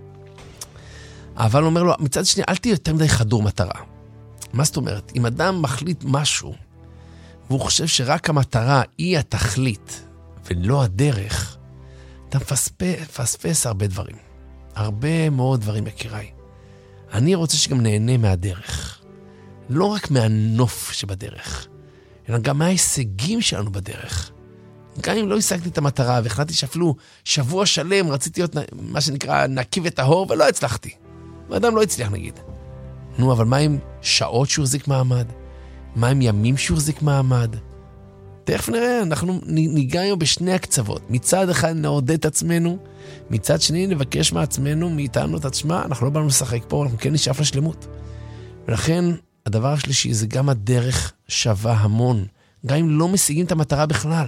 אבל הוא אומר לו, מצד שני, אל תהיה יותר מדי חדור מטרה. מה זאת אומרת? אם אדם מחליט משהו, והוא חושב שרק המטרה היא התכלית, ולא הדרך, אתה מפספס הרבה דברים. הרבה מאוד דברים, יקיריי. אני רוצה שגם נהנה מהדרך. לא רק מהנוף שבדרך, אלא גם מההישגים שלנו בדרך. גם אם לא השגתי את המטרה, והחלטתי שאפילו שבוע שלם רציתי להיות מה שנקרא נקי וטהור, ולא הצלחתי. ואדם לא הצליח נגיד. נו, אבל מה עם שעות שהוא החזיק מעמד? מה עם ימים שהוא החזיק מעמד? תכף נראה, אנחנו ניגע היום בשני הקצוות. מצד אחד נעודד את עצמנו, מצד שני נבקש מעצמנו, מאיתנו את עצמה, אנחנו לא באנו לשחק פה, אנחנו כן נשאף לשלמות. ולכן, הדבר השלישי זה גם הדרך שווה המון, גם אם לא משיגים את המטרה בכלל.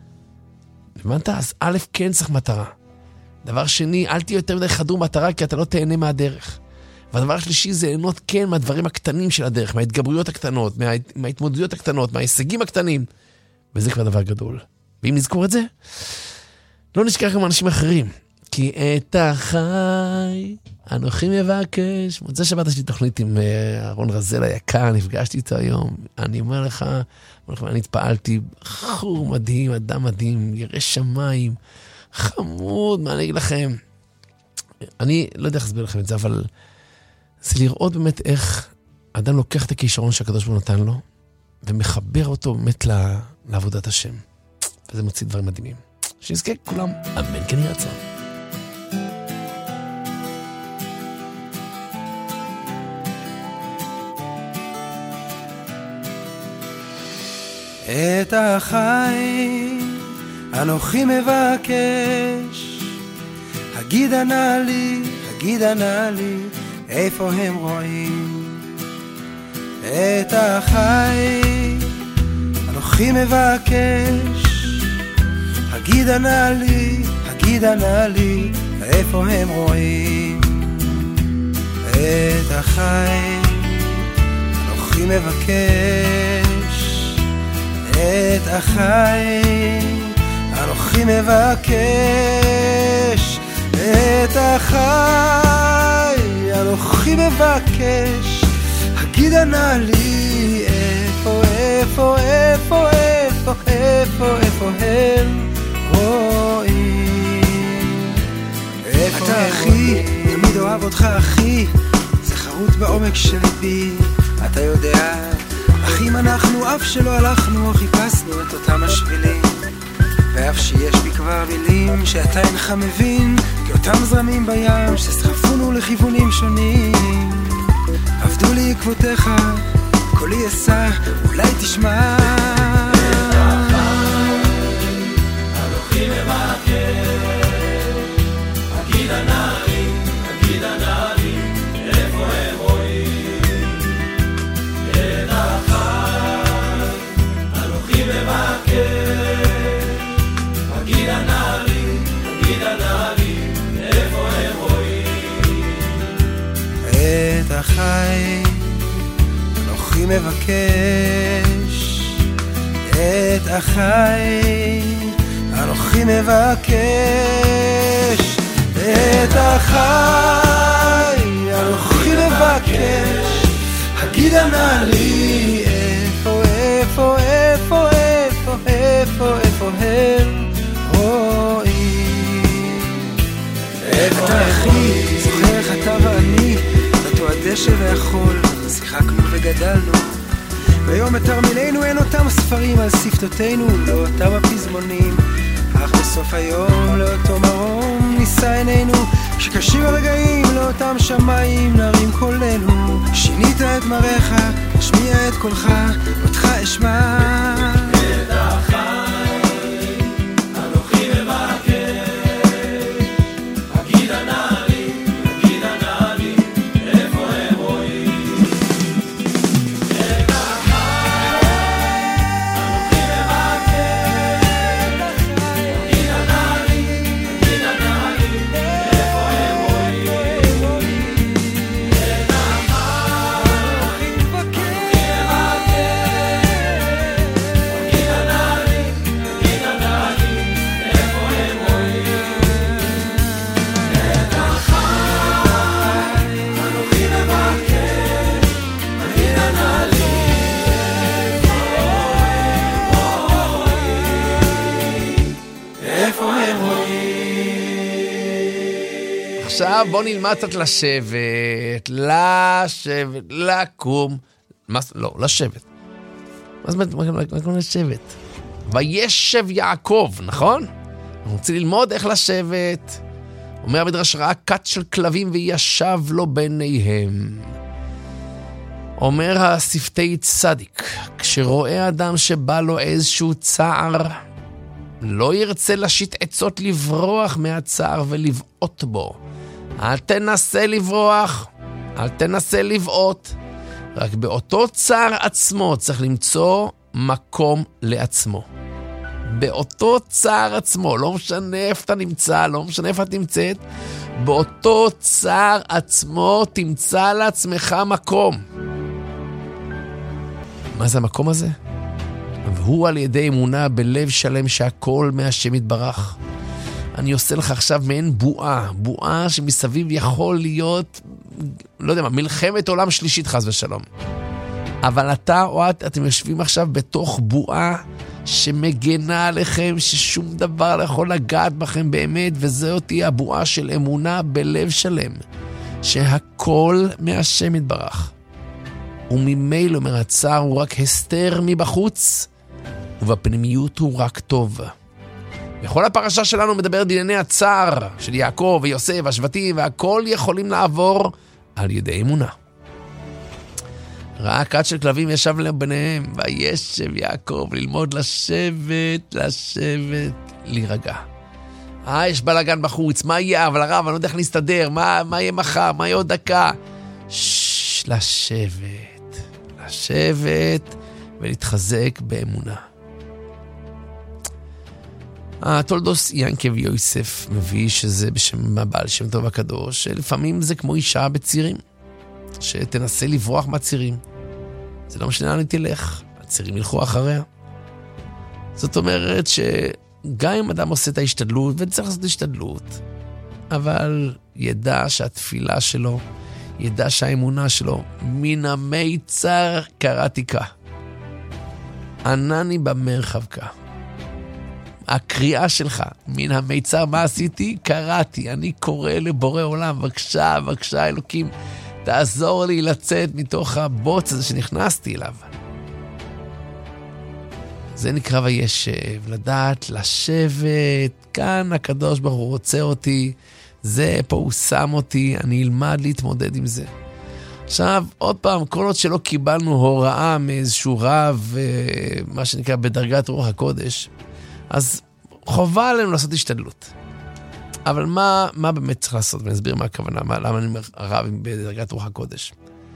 הבנת? אז א', כן צריך מטרה. דבר שני, אל תהיה יותר מדי חדור מטרה, כי אתה לא תהנה מהדרך. והדבר השלישי זה ליהנות כן מהדברים הקטנים של הדרך, מההתגברויות הקטנות, מה, מההתמודדויות הקטנות, מההישגים הקטנים. וזה כבר דבר גדול. ואם נזכור את זה, לא נשכח גם אנשים אחרים. כי את החי, אנוכי מבקש. מוצא שבת יש לי תוכנית עם אהרון רזל היקר, נפגשתי איתו היום. אני אומר לך, אני התפעלתי, חור מדהים, אדם מדהים, ירא שמיים, חמוד, מה אני אגיד לכם? אני לא יודע איך להסביר לכם את זה, אבל זה לראות באמת איך אדם לוקח את הכישרון שהקדוש ברוך הוא נתן לו, ומחבר אותו באמת לעבודת השם. וזה מוציא דברים מדהימים. שנזכה כולם, אמן כן יהיה רצון. את החיים אנוכי מבקש, הגידה נא לי, הגידה נא לי, איפה הם רואים את החיים אנוכי מבקש, הגידה נא לי, הגידה נא לי, איפה הם רואים את החיים אנוכי מבקש, את החיים אנוכי מבקש, את החיים אנוכי מבקש, הגידה נא לי, איפה, איפה, איפה, איפה, איפה, איפה הם רואים, איפה אתה אחי, תמיד אוהב אותך אחי, זה חרוט בעומק של ליבי, אתה יודע, אחים אנחנו, אף שלא הלכנו, חיפשנו את אותם השבילים, ואף שיש בי כבר מילים שאתה אינך מבין, כי אותם זרמים בים שסחפונו לכיוונים שונים, עבדו לי עקבותיך, קולי אשא, אולי תשמע. אנוכי מבקש, הגידה נא לי, הגידה נא לי, איפה הם רואים את החיים. אנוכי מבקש, הגידה נא לי, הגידה נא לי, איפה הם רואים את החיים. אנוכי מבקש את החיים, אנוכי מבקש את החיים, אנוכי מבקש, הגידה נא לי, איפה, איפה, איפה, איפה, איפה, איפה הם רואים, איפה אתה אחי, זוכר איך אתה ואני, באותו הדשא והחול, שיחקנו וגדלנו, ביום בתרמילנו אין אותם ספרים על שפתותינו, לא אותם הפזמונים, אך בסוף היום לאותו מרום נישא עינינו, שקשים הרגעים לאותם שמיים נרים קולנו, שינית את מראיך, השמיע את קולך, אותך אשמע. את החיים אנוכי מבקש, הגידה נא לי, הגידה נא לי, איפה הם רואים את החיים אנוכי מבקש, הגידה נא לי, הגידה נא לי, איפה הם רואים את החיים אנוכי מבקש, הגידה נא לי, הגידה נא לי, איפה הם רואים את החיים אנוכי מבקש, הגידה נא לי, איפה הם רואים. עכשיו בוא נלמד קצת לשבת, לשבת, לקום. מה, לא, לשבת. מה זאת אומרת, מה קוראים לשבת? וישב יעקב, נכון? אנחנו רוצים ללמוד איך לשבת. אומר המדרש, ראה כת של כלבים וישב לו ביניהם. אומר השפתי צדיק, כשרואה אדם שבא לו איזשהו צער, לא ירצה להשית עצות לברוח מהצער ולבעוט בו. אל תנסה לברוח, אל תנסה לבעוט. רק באותו צער עצמו צריך למצוא מקום לעצמו. באותו צער עצמו, לא משנה איפה אתה נמצא, לא משנה איפה את נמצאת, באותו צער עצמו תמצא לעצמך מקום. מה זה המקום הזה? והוא על ידי אמונה בלב שלם שהכל מהשם יתברך. אני עושה לך עכשיו מעין בועה, בועה שמסביב יכול להיות, לא יודע מה, מלחמת עולם שלישית חס ושלום. אבל אתה או את, אתם יושבים עכשיו בתוך בועה שמגנה עליכם, ששום דבר לא יכול לגעת בכם באמת, וזו תהיה הבועה של אמונה בלב שלם, שהכל מהשם יתברך. וממילא אומר הצער הוא רק הסתר מבחוץ, ובפנימיות הוא רק טוב. בכל הפרשה שלנו מדבר דיני הצער של יעקב ויוסף והשבטים, והכל יכולים לעבור על ידי אמונה. ראה כת של כלבים ישב להם ביניהם, וישב יעקב ללמוד לשבת, לשבת, להירגע. אה, יש בלגן בחוץ, מה יהיה? אבל הרב, אני לא יודע איך להסתדר, מה, מה יהיה מחר, מה יהיה עוד דקה? שש, לשבת, לשבת ולהתחזק באמונה. התולדוס ינקב יוסף מביא שזה בשם הבעל שם טוב הקדוש, שלפעמים זה כמו אישה בצירים, שתנסה לברוח מהצירים. זה לא משנה, אני תלך, הצירים ילכו אחריה. זאת אומרת שגם אם אדם עושה את ההשתדלות, וצריך לעשות השתדלות, אבל ידע שהתפילה שלו, ידע שהאמונה שלו, מן המיצר קראתי כה. ענני במרחב כה. הקריאה שלך, מן המיצר, מה עשיתי? קראתי, אני קורא לבורא עולם, בבקשה, בבקשה אלוקים, תעזור לי לצאת מתוך הבוץ הזה שנכנסתי אליו. זה נקרא וישב, לדעת, לשבת, כאן הקדוש ברוך הוא רוצה אותי, זה פה הוא שם אותי, אני אלמד להתמודד עם זה. עכשיו, עוד פעם, כל עוד שלא קיבלנו הוראה מאיזשהו רב, מה שנקרא בדרגת רוח הקודש, אז חובה עלינו לעשות השתדלות. אבל מה, מה באמת צריך לעשות? ואני אסביר מה הכוונה, מה, למה אני אומר הרב בדרגת רוח הקודש.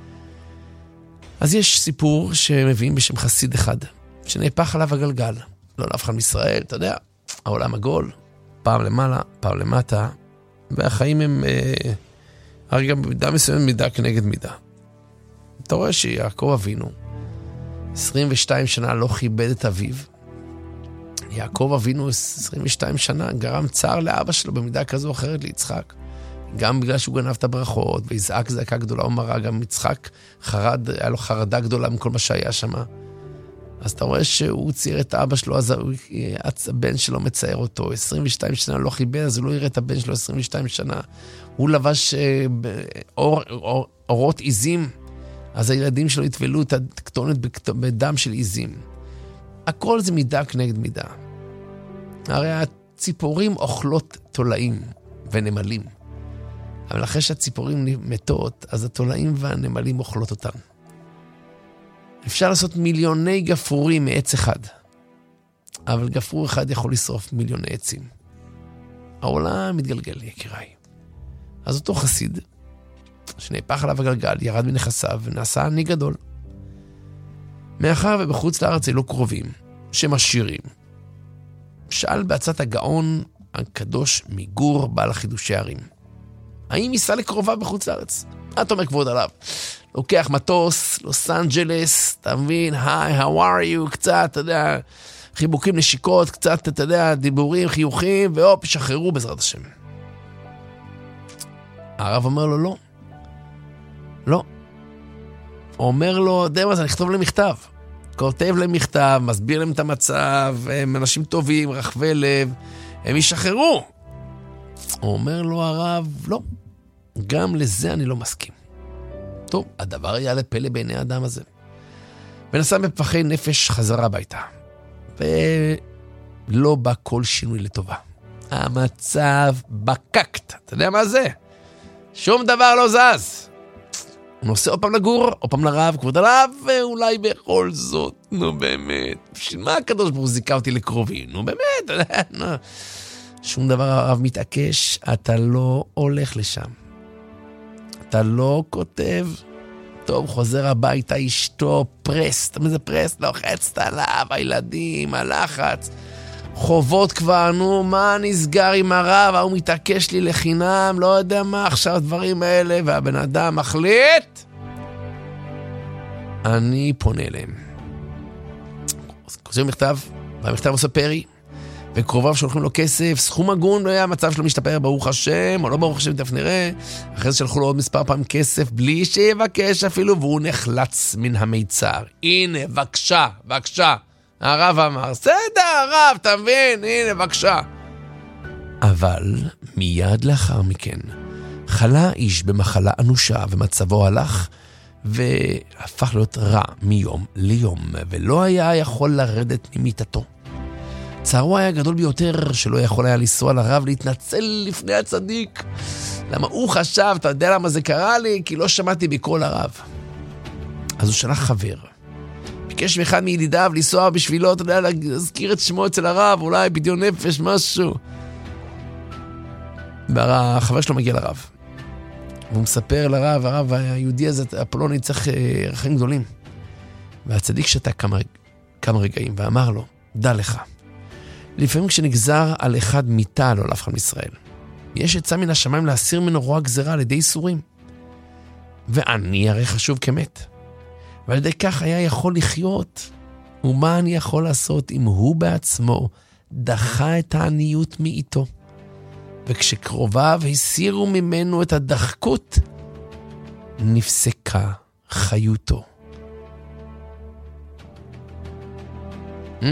אז יש סיפור שמביאים בשם חסיד אחד, שנהפך עליו הגלגל. לא לאף אחד מישראל, אתה יודע, העולם עגול, פעם למעלה, פעם למטה, והחיים הם, אה, הרגע במידה מסוימת מידה כנגד מידה. אתה רואה שיעקב אבינו, עשרים ושתיים שנה לא כיבד את אביו, יעקב אבינו עשרים ושתיים שנה גרם צער לאבא שלו במידה כזו או אחרת ליצחק. גם בגלל שהוא גנב את הברכות, ויזעק זעקה גדולה ומרה, גם יצחק חרד, היה לו חרדה גדולה מכל מה שהיה שם. אז אתה רואה שהוא צייר את אבא שלו, אז הבן שלו מצייר אותו. עשרים ושתיים שנה לא חיבד, אז הוא לא יראה את הבן שלו עשרים ושתיים שנה. הוא לבש אור, אור, אורות עיזים, אז הילדים שלו יטבלו את הכתונת בדם של עיזים. הכל זה מידה כנגד מידה. הרי הציפורים אוכלות תולעים ונמלים. אבל אחרי שהציפורים מתות, אז התולעים והנמלים אוכלות אותם. אפשר לעשות מיליוני גפרורים מעץ אחד. אבל גפרור אחד יכול לשרוף מיליוני עצים. העולם מתגלגל, יקיריי. אז אותו חסיד, שנהפך עליו הגלגל, ירד מנכסיו ונעשה עני גדול. מאחר ובחוץ לארץ אלו קרובים, שהם עשירים. שאל בעצת הגאון הקדוש מגור בעל חידושי ערים. האם ייסע לקרובה בחוץ לארץ? את אומר כבוד עליו. לוקח מטוס, לוס אנג'לס, אתה מבין? היי, how are you? קצת, אתה יודע, חיבוקים נשיקות, קצת, אתה יודע, דיבורים, חיוכים, ואופ, שחררו בעזרת השם. הרב אומר לו, לא. לא. הוא אומר לו, דמאז, אני אכתוב להם מכתב. כותב להם מכתב, מסביר להם את המצב, הם אנשים טובים, רחבי לב, הם ישחררו. הוא אומר לו, הרב, לא. גם לזה אני לא מסכים. טוב, הדבר היה לפלא בעיני האדם הזה. ונסע בפחי נפש חזרה הביתה. ולא בא כל שינוי לטובה. המצב בקקט. אתה יודע מה זה? שום דבר לא זז. הוא נוסע עוד פעם לגור, עוד פעם לרב, כבוד עליו, ואולי בכל זאת, נו באמת. בשביל מה הקדוש ברוך הוא זיכה אותי לקרובים? נו באמת, נו. שום דבר הרב מתעקש, אתה לא הולך לשם. אתה לא כותב, טוב, חוזר הביתה, אשתו, פרס, אתה מזה פרס, לוחצת עליו, הילדים, הלחץ, חובות כבר, נו, מה נסגר עם הרב, הוא מתעקש לי לחינם, לא יודע מה, עכשיו הדברים האלה, והבן אדם מחליט, אני פונה אליהם. כותב מכתב, והמכתב עושה פרי, וקרוביו שולחים לו כסף, סכום הגון, המצב שלו משתפר ברוך השם, או לא ברוך השם, תכף נראה. אחרי זה שלחו לו עוד מספר פעמים כסף, בלי שיבקש אפילו, והוא נחלץ מן המיצר. הנה, בבקשה, בבקשה. הרב אמר, סדר, הרב, אתה מבין? הנה, בבקשה. אבל מיד לאחר מכן, חלה איש במחלה אנושה, ומצבו הלך, והפך להיות רע מיום ליום, ולא היה יכול לרדת ממיטתו. צערו היה גדול ביותר, שלא יכול היה לנסוע לרב להתנצל לפני הצדיק. למה הוא חשב, אתה יודע למה זה קרה לי? כי לא שמעתי בקול הרב. אז הוא שלח חבר. ביקש מאחד מידידיו לנסוע בשבילו, אתה יודע, להזכיר את שמו אצל הרב, אולי בדיון נפש, משהו. והחבר שלו מגיע לרב. והוא מספר לרב, הרב היהודי הזה, הפולוני, צריך רחמים גדולים. והצדיק שתה כמה, כמה רגעים, ואמר לו, דע לך, לפעמים כשנגזר על אחד מיטה לא להפך מישראל, יש עצה מן השמיים להסיר ממנו רוע גזרה על ידי איסורים. ואני הרי חשוב כמת. ועל ידי כך היה יכול לחיות. ומה אני יכול לעשות אם הוא בעצמו דחה את העניות מאיתו? וכשקרוביו הסירו ממנו את הדחקות, נפסקה חיותו. Hmm?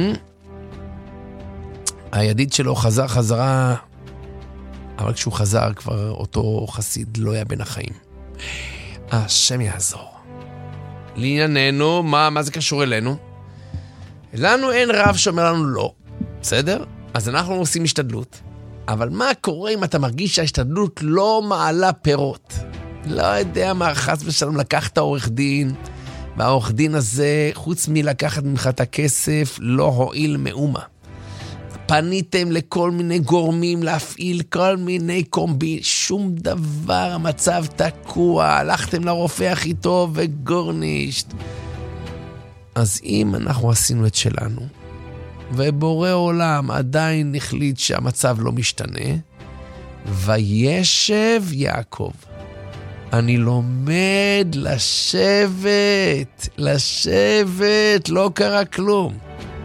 הידיד שלו חזר חזרה, אבל כשהוא חזר כבר אותו חסיד לא היה בין החיים. השם יעזור. לענייננו, מה, מה זה קשור אלינו? לנו אין רב שאומר לנו לא, בסדר? אז אנחנו עושים השתדלות. אבל מה קורה אם אתה מרגיש שההשתדלות לא מעלה פירות? לא יודע מה, חס ושלום, לקח את העורך דין, והעורך דין הזה, חוץ מלקחת ממך את הכסף, לא הועיל מאומה. פניתם לכל מיני גורמים להפעיל כל מיני קומבי, שום דבר, המצב תקוע, הלכתם לרופא הכי טוב וגורנישט. אז אם אנחנו עשינו את שלנו, ובורא עולם עדיין החליט שהמצב לא משתנה, וישב יעקב. אני לומד לשבת, לשבת, לא קרה כלום.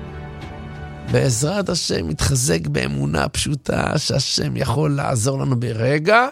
בעזרת השם מתחזק באמונה פשוטה שהשם יכול לעזור לנו ברגע,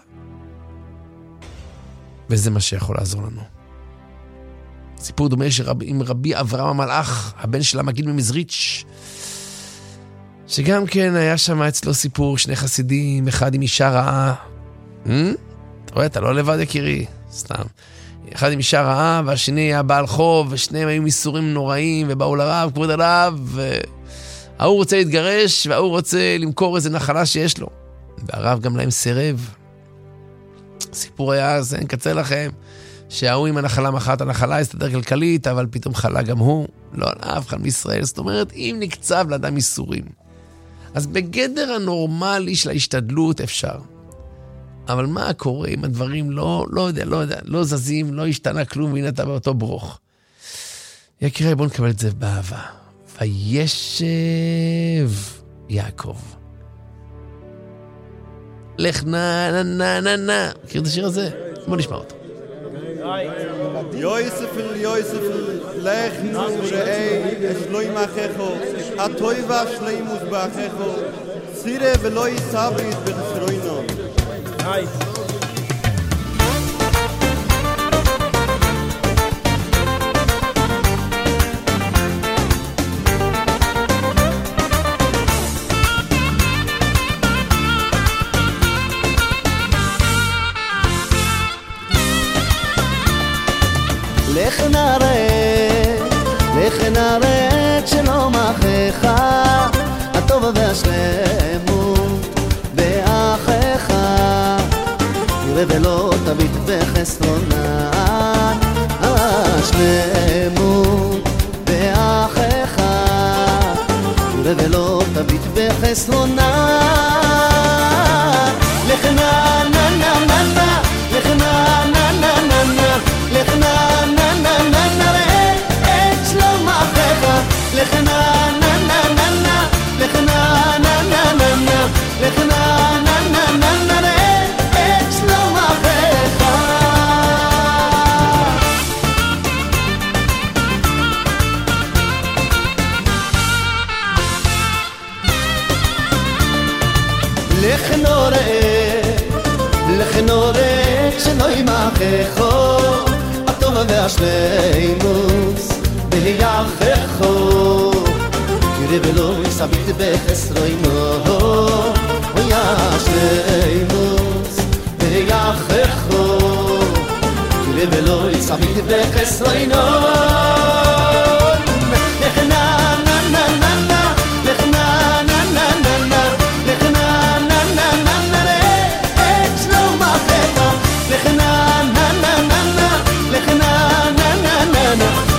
וזה מה שיכול לעזור לנו. סיפור דומה שרב, עם רבי אברהם המלאך, הבן של המגיד ממזריץ', שגם כן היה שם אצלו סיפור, שני חסידים, אחד עם אישה רעה. Hmm? אתה רואה, אתה לא לבד יקירי, סתם. אחד עם אישה רעה, והשני היה בעל חוב, ושניהם היו מסורים נוראים, ובאו לרב, כבוד הרב, והוא רוצה להתגרש, והוא רוצה למכור איזה נחלה שיש לו. והרב גם להם סירב. סיפור היה, אז אני אקצר לכם, שההוא עם הנחלה מחת הנחלה הסתדר כלכלית, אבל פתאום חלה גם הוא, לא על אף אחד מישראל. זאת אומרת, אם נקצב לאדם איסורים, אז בגדר הנורמלי של ההשתדלות אפשר. אבל מה קורה אם הדברים לא, לא יודע, לא יודע, לא זזים, לא השתנה כלום, והנה אתה באותו ברוך. יקירי, בואו נקבל את זה באהבה. וישב יעקב. לך נא נא נא נא נא. מכיר את השיר הזה? בואו נשמע אותו. יוסף יוסף לך נוראי שלוי מאחכו הטויבה שלימוס באחכו סירה ולא יסבריס בחסרוינו היי לך נראה, לך נראה את שלום אחיך, הטוב והשלמות באחיך, תראה ולא תביט בחסרונה, השלמות באחיך, תראה ולא תביט בחסרונה. לך נא נא נא נא נא, לך נא נא נא נא נא, לך נא נא נא נא נא ראה את שלום אחיך, לך נא נא נא נא נא, לך נא נא נא נא נא, לך נא נא נא נא נא ראה את שלום אחיך. לך נורא, לך נורא את שלום אחיך, הטוב והשלימוס ביחך, תראה ולא יסבית בחסרונו, והשלימוס ביחך, תראה ולא יסבית בחסרונו. לך נא נא נא נא נא, לך נא נא נא נא נא, לך נא נא נא נא נא ראה את שלום אחיך, לך נא נא נא נא נא, לך נא נא נא נא נא.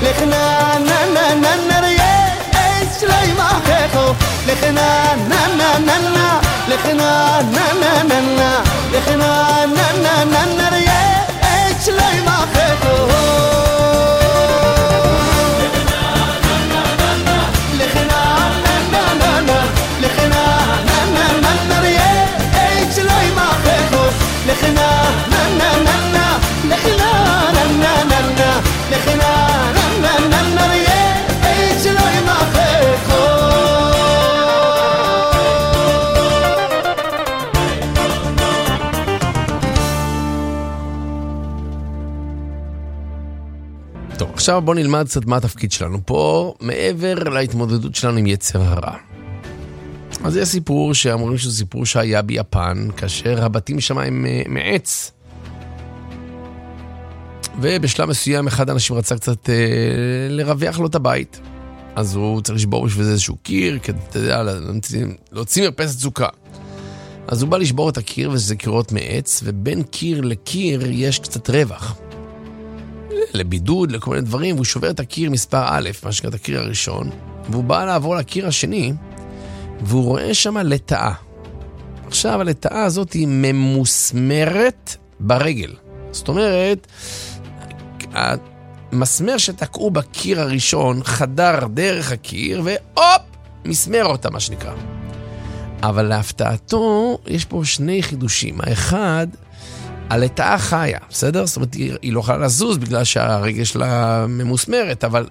לכנה נה נה נה נה יש לי מחכו לכנה נה נה נה נה לכנה נה נה נה נה לכנה נה נה נה נה יש לי מחכו טוב, עכשיו בוא נלמד קצת מה התפקיד שלנו פה, מעבר להתמודדות שלנו עם יצר הרע. אז זה סיפור שאמרים שזה סיפור שהיה ביפן, כאשר הבתים שם הם מעץ. ובשלב מסוים אחד האנשים רצה קצת אה, לרווח לו את הבית. אז הוא צריך לשבור בשביל זה איזשהו קיר, כדי, אתה יודע, להוציא מרפסת סוכה. אז הוא בא לשבור את הקיר, וזה קירות מעץ, ובין קיר לקיר יש קצת רווח. לבידוד, לכל מיני דברים, והוא שובר את הקיר מספר א', מה שקראת הקיר הראשון, והוא בא לעבור לקיר השני, והוא רואה שם לטאה. עכשיו, הלטאה הזאת היא ממוסמרת ברגל. זאת אומרת, המסמר שתקעו בקיר הראשון חדר דרך הקיר, והופ, מסמר אותה, מה שנקרא. אבל להפתעתו, יש פה שני חידושים. האחד, הלטאה חיה, בסדר? זאת אומרת, היא לא יכולה לזוז בגלל שהרגל שלה ממוסמרת, אבל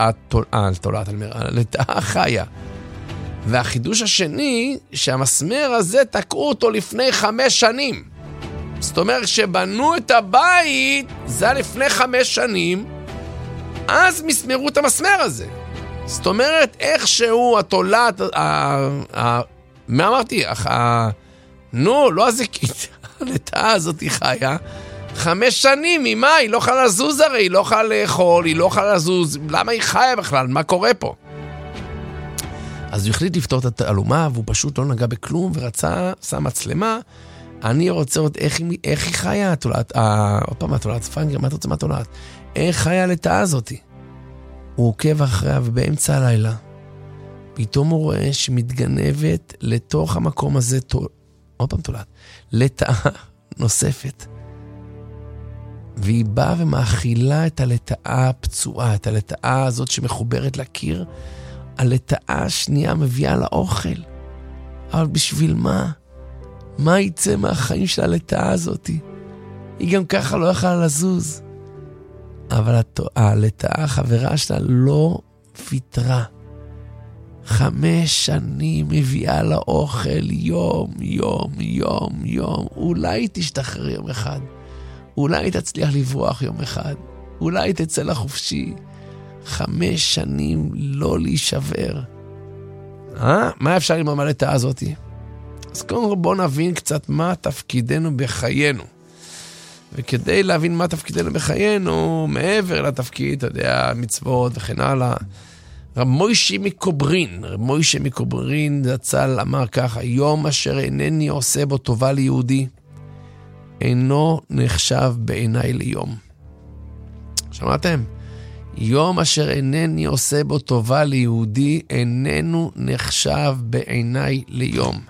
הלטאה חיה. והחידוש השני, שהמסמר הזה תקעו אותו לפני חמש שנים. זאת אומרת, כשבנו את הבית, זה היה לפני חמש שנים, אז מסמרו את המסמר הזה. זאת אומרת, איכשהו התולעת, מה אמרתי? נו, לא הזיקית. הלטאה הזאת היא חיה. חמש שנים, ממה? היא לא יכולה לזוז הרי, היא לא יכולה לאכול, היא לא יכולה לזוז. למה היא חיה בכלל? מה קורה פה? אז הוא החליט לפתור את התעלומה, והוא פשוט לא נגע בכלום, ורצה, שם מצלמה. אני רוצה עוד איך, איך היא חיה, התולעת, עוד פעם, התולעת, פנגר, מה אתה רוצה מהתולעת? איך חיה הלטאה הזאת? הוא עוקב אחריה, ובאמצע הלילה, פתאום הוא רואה שמתגנבת לתוך המקום הזה, עוד פעם תולעת, לטאה נוספת. והיא באה ומאכילה את הלטאה הפצועה, את הלטאה הזאת שמחוברת לקיר, הלטאה השנייה מביאה לאוכל. אבל בשביל מה? מה יצא מהחיים של הלטאה הזאת? היא גם ככה לא יכולה לזוז. אבל הלטאה, החברה שלה, לא ויתרה. חמש שנים מביאה לאוכל יום, יום, יום, יום. אולי תשתחרר יום אחד. אולי תצליח לברוח יום אחד. אולי תצא לחופשי. חמש שנים לא להישבר. אה? מה אפשר ללמוד מהלטאה הזאת? אז קודם כל בואו נבין קצת מה תפקידנו בחיינו. וכדי להבין מה תפקידנו בחיינו, מעבר לתפקיד, אתה יודע, מצוות וכן הלאה, רב מוישה מקוברין, רב מוישה מקוברין זצ"ל אמר ככה, יום אשר אינני עושה בו טובה ליהודי, אינו נחשב בעיניי ליום. שמעתם? יום אשר אינני עושה בו טובה ליהודי, איננו נחשב בעיניי ליום.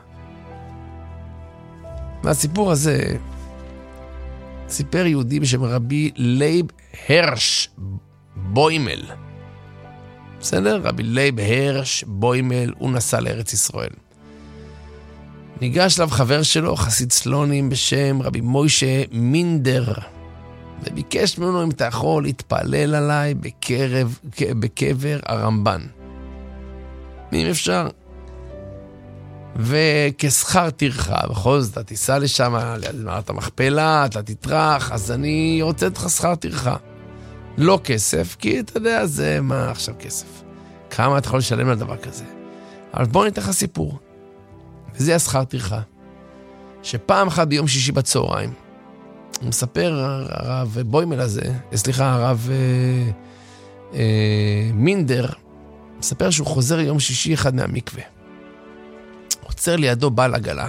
מהסיפור הזה, סיפר יהודי בשם רבי לייב הרש בוימל. בסדר? רבי לייב הרש בוימל, הוא נסע לארץ ישראל. ניגש אליו חבר שלו, חסיד סלונים בשם רבי מוישה מינדר, וביקש ממנו אם אתה יכול להתפלל עליי בקרב, בקבר הרמב"ן. אם אפשר. וכשכר טרחה, בכל זאת, אתה תיסע לשם, למערת המכפלה, אתה תטרח, אז אני רוצה לך שכר טרחה. לא כסף, כי אתה יודע, זה מה עכשיו כסף. כמה אתה יכול לשלם על דבר כזה. אבל בוא ניתן לך סיפור. וזה השכר טרחה. שפעם אחת ביום שישי בצהריים, הוא מספר הרב בוימל הזה, סליחה, הרב אה, אה, מינדר, מספר שהוא חוזר יום שישי אחד מהמקווה. עוצר לידו בעל עגלה,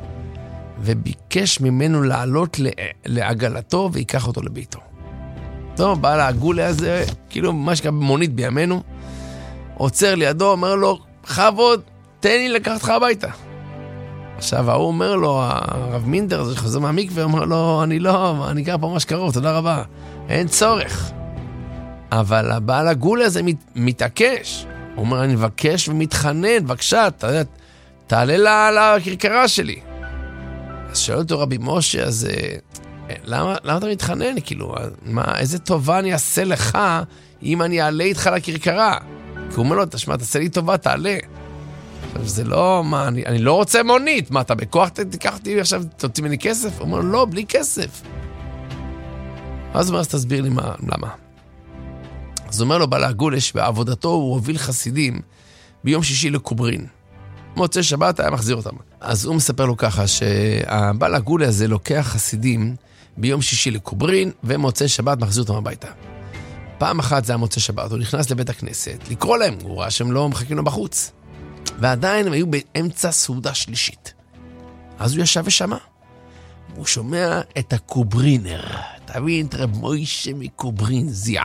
וביקש ממנו לעלות לעגלתו ויקח אותו לביתו. טוב, בא לעגולה הזה, כאילו ממש ככה במונית בימינו, עוצר לידו, אומר לו, חבוד, תן לי לקחת אותך הביתה. עכשיו, הוא אומר לו, הרב מינדר, זה שחוזר מהמקווה, אומר לו, אני לא, אני גר פה ממש קרוב, תודה רבה. אין צורך. אבל הבעל הגולה הזה מת, מתעקש. הוא אומר, אני מבקש ומתחנן, בבקשה, ת, תעלה לה, לקרקרה שלי. אז שואל אותו רבי משה, אז למה, למה אתה מתחנן? כאילו, מה, איזה טובה אני אעשה לך אם אני אעלה איתך לקרקרה? כי הוא אומר לו, תשמע, תעשה לי טובה, תעלה. זה לא, מה, אני, אני לא רוצה מונית. מה, אתה בכוח תיקח אותי עכשיו, תוציא ממני כסף? הוא אומר, לא, בלי כסף. אז הוא אומר, אז תסביר לי מה, למה. אז הוא אומר לו, בעל הגולה, שבעבודתו הוא הוביל חסידים ביום שישי לקוברין. מוצא שבת היה מחזיר אותם. אז הוא מספר לו ככה, שהבעל הגולה הזה לוקח חסידים ביום שישי לקוברין, ומוצא שבת מחזיר אותם הביתה. פעם אחת זה היה מוצא שבת, הוא נכנס לבית הכנסת, לקרוא להם, הוא ראה שהם לא מחכים לו בחוץ. ועדיין הם היו באמצע סעודה שלישית. אז הוא ישב ושמע. הוא שומע את הקוברינר. תבין, את רב מוישה מקוברין, זיע.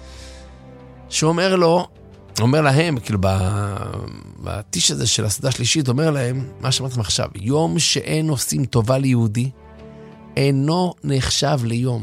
שאומר לו, אומר להם, כאילו בתיש הזה של הסעודה שלישית, אומר להם, מה שמעתם עכשיו, יום שאין עושים טובה ליהודי, אינו נחשב ליום.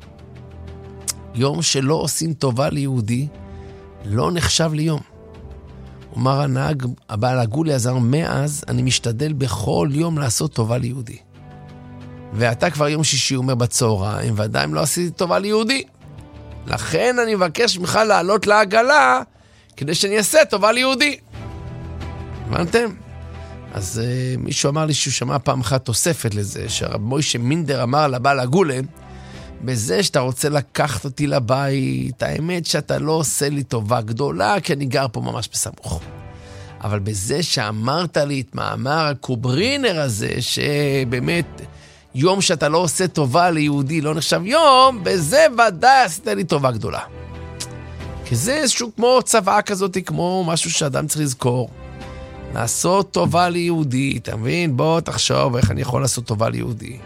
יום שלא עושים טובה ליהודי, לא נחשב ליום. אומר הנהג, הבעל הגולה הזה, מאז אני משתדל בכל יום לעשות טובה ליהודי. ואתה כבר יום שישי אומר בצהריים, ועדיין לא עשיתי טובה ליהודי. לכן אני מבקש ממך לעלות לעגלה, כדי שאני אעשה טובה ליהודי. הבנתם? אז uh, מישהו אמר לי שהוא שמע פעם אחת תוספת לזה, שהרב מוישה מינדר אמר לבעל הגולה, בזה שאתה רוצה לקחת אותי לבית, האמת שאתה לא עושה לי טובה גדולה, כי אני גר פה ממש בסמוך. אבל בזה שאמרת לי את מאמר הקוברינר הזה, שבאמת יום שאתה לא עושה טובה ליהודי לא נחשב יום, בזה ודאי עשית לי טובה גדולה. כי זה איזשהו כמו צבעה כזאת, כמו משהו שאדם צריך לזכור. לעשות טובה ליהודי, אתה מבין? בוא תחשוב איך אני יכול לעשות טובה ליהודי.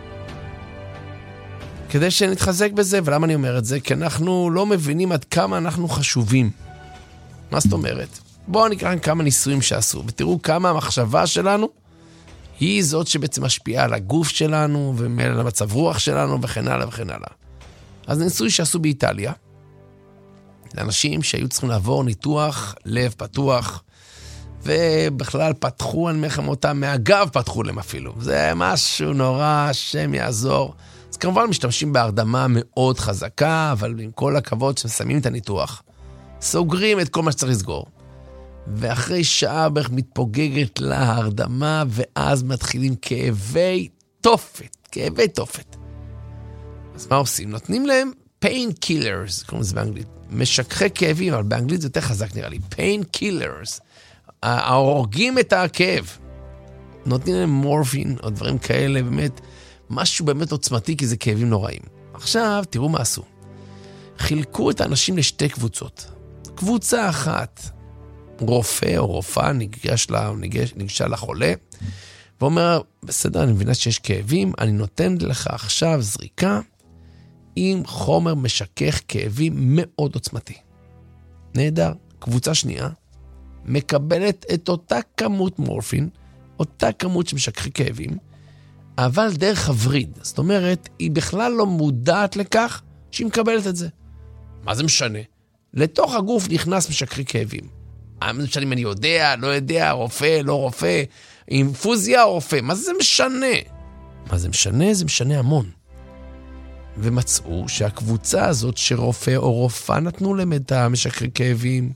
כדי שנתחזק בזה, ולמה אני אומר את זה? כי אנחנו לא מבינים עד כמה אנחנו חשובים. מה זאת אומרת? בואו נקרא כמה ניסויים שעשו, ותראו כמה המחשבה שלנו היא זאת שבעצם משפיעה על הגוף שלנו, ועל המצב רוח שלנו, וכן הלאה וכן הלאה. אז ניסוי שעשו באיטליה, לאנשים שהיו צריכים לעבור ניתוח לב פתוח, ובכלל פתחו, אני אומר אותם, מהגב פתחו להם אפילו. זה משהו נורא, השם יעזור. אז כמובן משתמשים בהרדמה מאוד חזקה, אבל עם כל הכבוד ששמים את הניתוח, סוגרים את כל מה שצריך לסגור. ואחרי שעה בערך מתפוגגת לה הרדמה, ואז מתחילים כאבי תופת, כאבי תופת. אז מה עושים? נותנים להם pain killers, קוראים לזה באנגלית, משככי כאבים, אבל באנגלית זה יותר חזק נראה לי, pain killers, ההורגים את הכאב. נותנים להם מורפין או דברים כאלה, באמת, משהו באמת עוצמתי, כי זה כאבים נוראים. עכשיו, תראו מה עשו. חילקו את האנשים לשתי קבוצות. קבוצה אחת, רופא או רופאה ניגש לה, ניגש, ניגשה לחולה, ואומר, בסדר, אני מבינה שיש כאבים, אני נותן לך עכשיו זריקה עם חומר משכך כאבים מאוד עוצמתי. נהדר. קבוצה שנייה, מקבלת את אותה כמות מורפין, אותה כמות שמשככי כאבים, אבל דרך הווריד. זאת אומרת, היא בכלל לא מודעת לכך שהיא מקבלת את זה. מה זה משנה? לתוך הגוף נכנס משככי כאבים. מה זה משנה אם אני יודע, לא יודע, רופא, לא רופא, אינפוזיה או רופא? מה זה משנה? מה זה משנה? זה משנה המון. ומצאו שהקבוצה הזאת שרופא או רופאה נתנו להם את המשככי כאבים,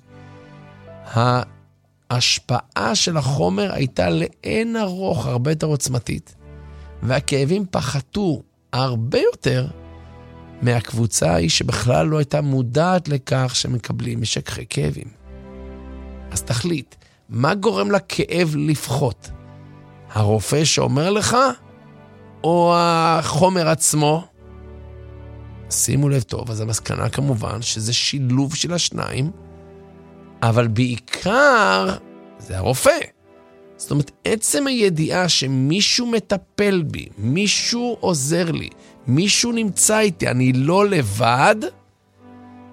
ההשפעה של החומר הייתה לאין ארוך הרבה יותר עוצמתית, והכאבים פחתו הרבה יותר מהקבוצה היא שבכלל לא הייתה מודעת לכך שמקבלים משככי כאבים. אז תחליט, מה גורם לכאב לפחות? הרופא שאומר לך, או החומר עצמו? שימו לב טוב, אז המסקנה כמובן שזה שילוב של השניים, אבל בעיקר זה הרופא. זאת אומרת, עצם הידיעה שמישהו מטפל בי, מישהו עוזר לי, מישהו נמצא איתי, אני לא לבד,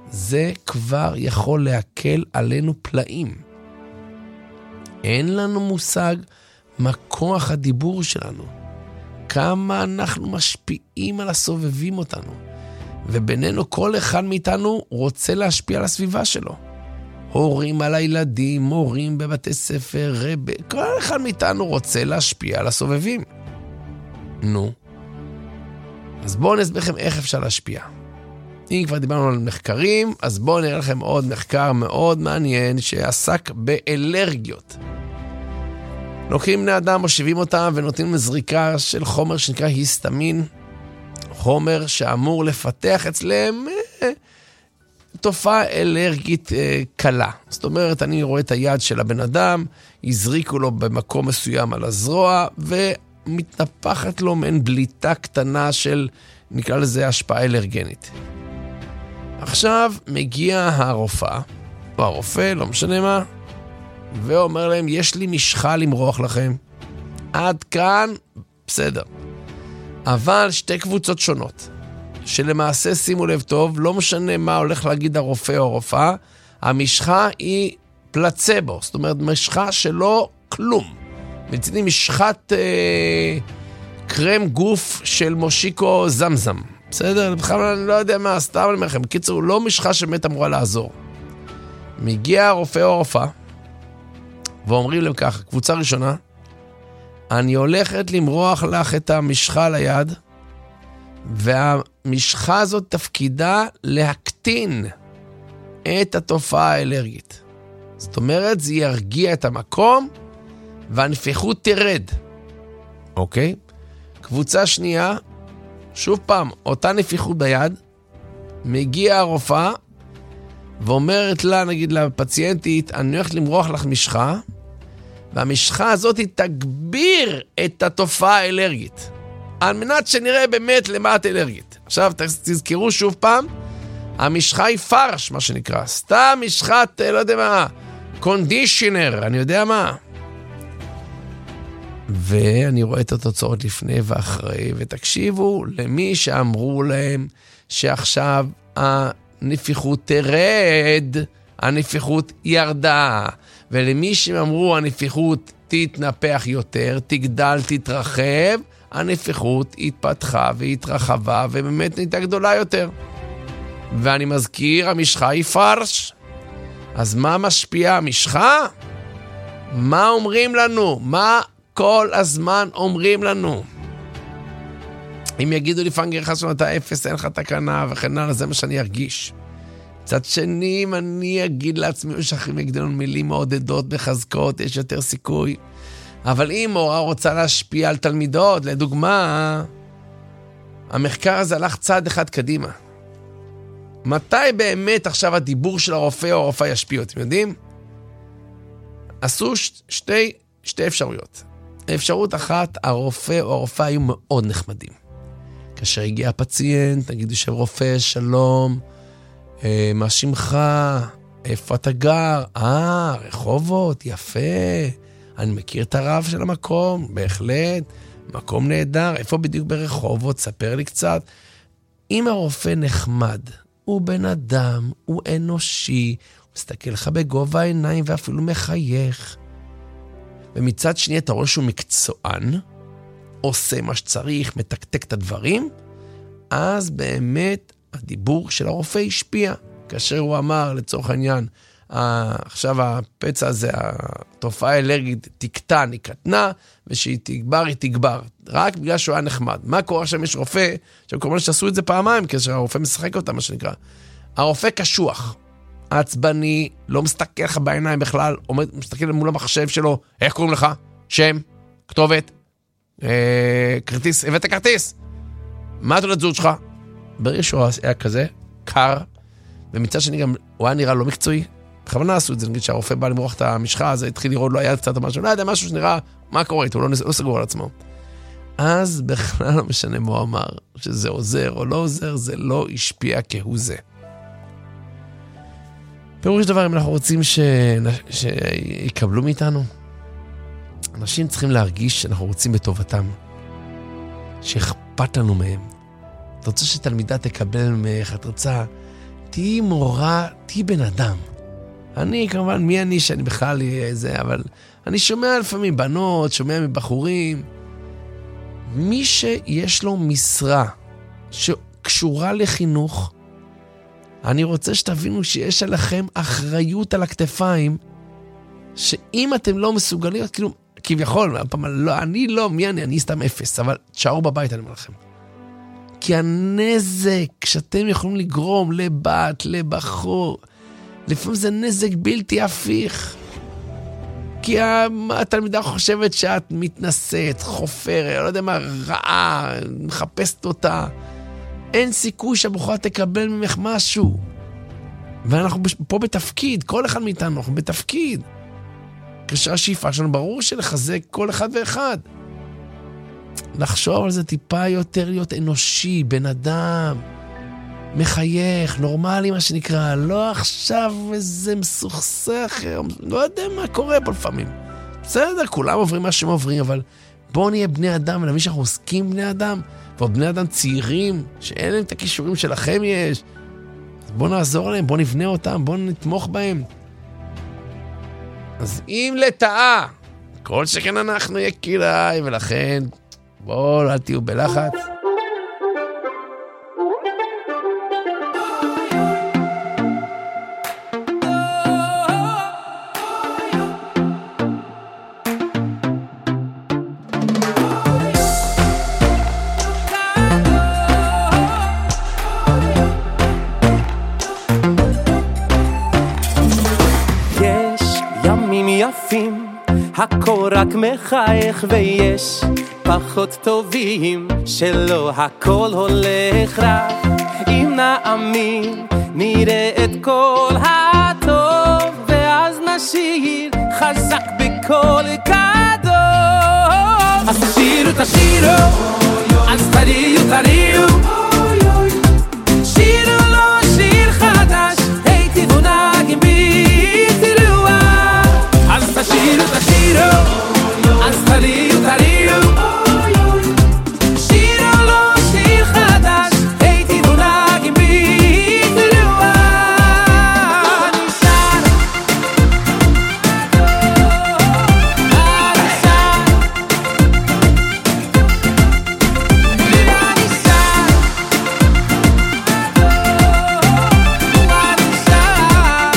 זה כבר יכול להקל עלינו פלאים. אין לנו מושג מה כוח הדיבור שלנו, כמה אנחנו משפיעים על הסובבים אותנו, ובינינו כל אחד מאיתנו רוצה להשפיע על הסביבה שלו. הורים על הילדים, מורים בבתי ספר, רב... כל אחד מאיתנו רוצה להשפיע על הסובבים. נו, אז בואו נסביר לכם איך אפשר להשפיע. אם כבר דיברנו על מחקרים, אז בואו נראה לכם עוד מחקר מאוד מעניין שעסק באלרגיות. לוקחים בני אדם, מושיבים אותם ונותנים זריקה של חומר שנקרא היסטמין, חומר שאמור לפתח אצלם אה, תופעה אלרגית אה, קלה. זאת אומרת, אני רואה את היד של הבן אדם, הזריקו לו במקום מסוים על הזרוע, ומתנפחת לו מעין בליטה קטנה של, נקרא לזה, השפעה אלרגנית. עכשיו מגיע הרופאה, או הרופא, לא משנה מה, ואומר להם, יש לי משחה למרוח לכם. עד כאן, בסדר. אבל שתי קבוצות שונות, שלמעשה, שימו לב טוב, לא משנה מה הולך להגיד הרופא או הרופאה, המשחה היא פלצבו, זאת אומרת, משחה שלא כלום. מצידי משחת אה, קרם גוף של מושיקו זמזם. בסדר? בכלל אני לא יודע מה, סתם אני אומר לכם. בקיצור, לא משחה שבאמת אמורה לעזור. מגיע הרופא או הרופאה, ואומרים להם ככה, קבוצה ראשונה, אני הולכת למרוח לך את המשחה ליד, והמשחה הזאת תפקידה להקטין את התופעה האלרגית. זאת אומרת, זה ירגיע את המקום, והנפיחות תרד. אוקיי? קבוצה שנייה, שוב פעם, אותה נפיחות ביד, מגיע הרופאה, ואומרת לה, נגיד לפציינטית, אני הולכת למרוח לך משחה, והמשחה הזאת היא תגביר את התופעה האלרגית, על מנת שנראה באמת למה את אלרגית. עכשיו תזכרו שוב פעם, המשחה היא פרש, מה שנקרא, סתם משחת, לא יודע מה, קונדישיונר, אני יודע מה. ואני רואה את התוצאות לפני ואחרי, ותקשיבו למי שאמרו להם שעכשיו הנפיחות תרד, הנפיחות ירדה, ולמי שאמרו הנפיחות תתנפח יותר, תגדל, תתרחב, הנפיחות התפתחה והתרחבה, ובאמת נהייתה גדולה יותר. ואני מזכיר, המשחה היא פרש. אז מה משפיע המשחה? מה אומרים לנו? מה כל הזמן אומרים לנו? אם יגידו לי פנגר חסון אתה אפס, אין לך תקנה וכן הלאה, זה מה שאני ארגיש. מצד שני, אם אני אגיד לעצמי שאחרים יגדלו מילים מעודדות מחזקות, יש יותר סיכוי. אבל אם מורה רוצה להשפיע על תלמידות, לדוגמה, המחקר הזה הלך צעד אחד קדימה. מתי באמת עכשיו הדיבור של הרופא או הרופאה ישפיע? אתם יודעים? עשו שתי, שתי אפשרויות. האפשרות אחת, הרופא או הרופאה היו מאוד נחמדים. כאשר הגיע הפציינט, נגיד יושב רופא, שלום, אה, מה שמך? איפה אתה גר? אה, רחובות, יפה. אני מכיר את הרב של המקום, בהחלט. מקום נהדר, איפה בדיוק ברחובות? ספר לי קצת. אם הרופא נחמד, הוא בן אדם, הוא אנושי, הוא מסתכל לך בגובה העיניים ואפילו מחייך. ומצד שני אתה רואה שהוא מקצוען, עושה מה שצריך, מתקתק את הדברים, אז באמת הדיבור של הרופא השפיע. כאשר הוא אמר, לצורך העניין, עכשיו הפצע הזה, התופעה האלרגית תקטן, היא קטנה, ושהיא תגבר, היא תגבר. רק בגלל שהוא היה נחמד. מה קורה שם? יש רופא, עכשיו כמובן שעשו את זה פעמיים, כאשר הרופא משחק אותה, מה שנקרא. הרופא קשוח, עצבני, לא מסתכל לך בעיניים בכלל, עומד, מסתכל מול המחשב שלו, איך קוראים לך? שם, כתובת, אה, כרטיס, הבאת כרטיס. מה תעודת זהות שלך? ברגע שהוא היה כזה, קר, ומצד שני גם, הוא היה נראה לא מקצועי, בכוונה עשו את זה, נגיד שהרופא בא למרוח את המשחה, אז התחיל לראות לו היד קצת או משהו, לא יודע, משהו שנראה, מה קורה איתו, הוא לא, לא סגור על עצמו. אז בכלל לא משנה מה הוא אמר, שזה עוזר או לא עוזר, זה לא השפיע כהוא זה. פירוש דבר, אם אנחנו רוצים ש... שיקבלו מאיתנו, אנשים צריכים להרגיש שאנחנו רוצים בטובתם, שאכפת לנו מהם. אתה רוצה שתלמידה תקבל ממך, את רוצה תהי מורה, תהי בן אדם. אני, כמובן, מי אני שאני בכלל זה, אבל אני שומע לפעמים בנות, שומע מבחורים. מי שיש לו משרה שקשורה לחינוך, אני רוצה שתבינו שיש עליכם אחריות על הכתפיים, שאם אתם לא מסוגלים, כאילו, כביכול, לא, אני לא, מי אני? אני סתם אפס, אבל תשארו בבית, אני אומר לכם. כי הנזק שאתם יכולים לגרום לבת, לבחור, לפעמים זה נזק בלתי הפיך. כי התלמידה חושבת שאת מתנשאת, חופרת, לא יודע מה, רעה, מחפשת אותה. אין סיכוי שהבחורה תקבל ממך משהו. ואנחנו פה בתפקיד, כל אחד מאיתנו, אנחנו בתפקיד. כשהשאיפה שלנו ברור שלחזק כל אחד ואחד. לחשוב על זה טיפה יותר להיות אנושי, בן אדם, מחייך, נורמלי מה שנקרא, לא עכשיו איזה מסוכסך, לא יודע מה קורה פה לפעמים. בסדר, כולם עוברים מה שהם עוברים, אבל בואו נהיה בני אדם, ונבין שאנחנו עוסקים בני אדם, ועוד בני אדם צעירים, שאין להם את הכישורים שלכם יש. בואו נעזור להם, בואו נבנה אותם, בואו נתמוך בהם. אז אם לטעה, כל שכן אנחנו יקיריי, ולכן בואו אל תהיו בלחץ. הכל רק מחייך ויש פחות טובים שלא הכל הולך רע. אם נאמין נראה את כל הטוב ואז נשאיר חזק בכל גדול. אז תשירו תשירו אז תריעו תריעו שירו לו שיר חדש היי תבונגים בי תראו אז תשירו תשירו אז תריעו תריעו שירו לו שיר חדש היי תבונגים בי תראו אני שר אני שר אני שר אני שר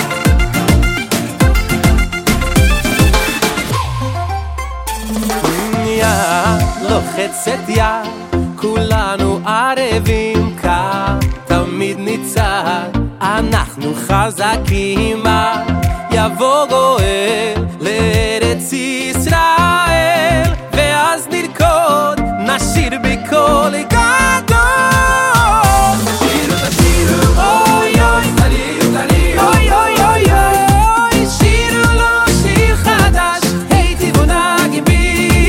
לוחצת יד, כולנו ערבים כאן, תמיד ניצד, אנחנו חזקים, יבוא גואל לארץ ישראל, ואז נרקוד, נשיר בקול גדול. תשירו, תשירו, אוי אוי, תריעו, תריעו, אוי אוי אוי אוי, שירו לו שיר חדש, היי תבונגים בי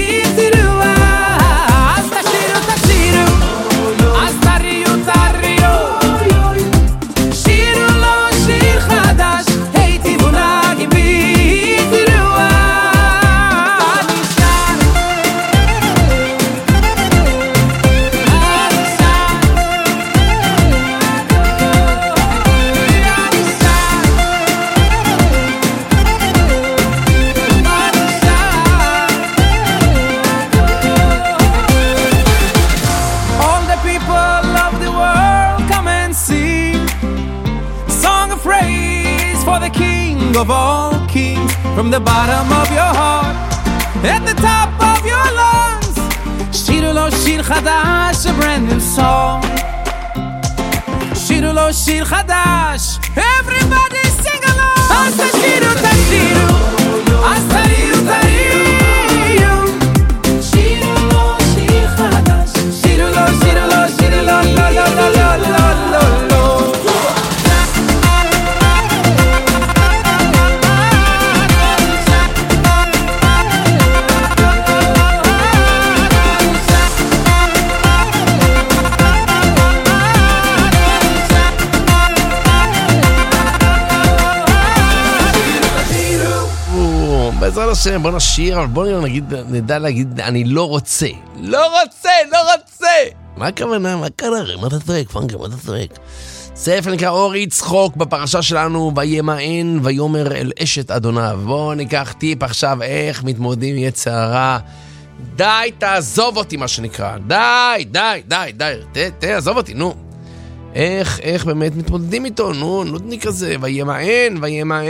of all kings, from the bottom of your heart at the top of your lungs. Shiru lo shir chadash, a brand new song. Shiru lo shir chadash, everybody sing along. As tashiru tashiru, as tariu tariu. Shiru lo shir chadash, shiru lo shiru lo shiru lo lo lo lo lo lo lo. בעזרת השם, בוא נשיר, אבל בוא נגיד, נדע להגיד, אני לא רוצה. לא רוצה, לא רוצה! מה הכוונה? מה קרה? מה אתה צועק? פנקר, מה אתה צועק? ספר נקרא אור יצחוק בפרשה שלנו, וימאן ויאמר אל אשת אדוניו. בואו ניקח טיפ עכשיו איך מתמודדים עם יצר הרע. די, תעזוב אותי מה שנקרא. די, די, די, די. ת, תעזוב אותי, נו. איך, איך באמת מתמודדים איתו? נו, נודני כזה. וימאן, וימאן.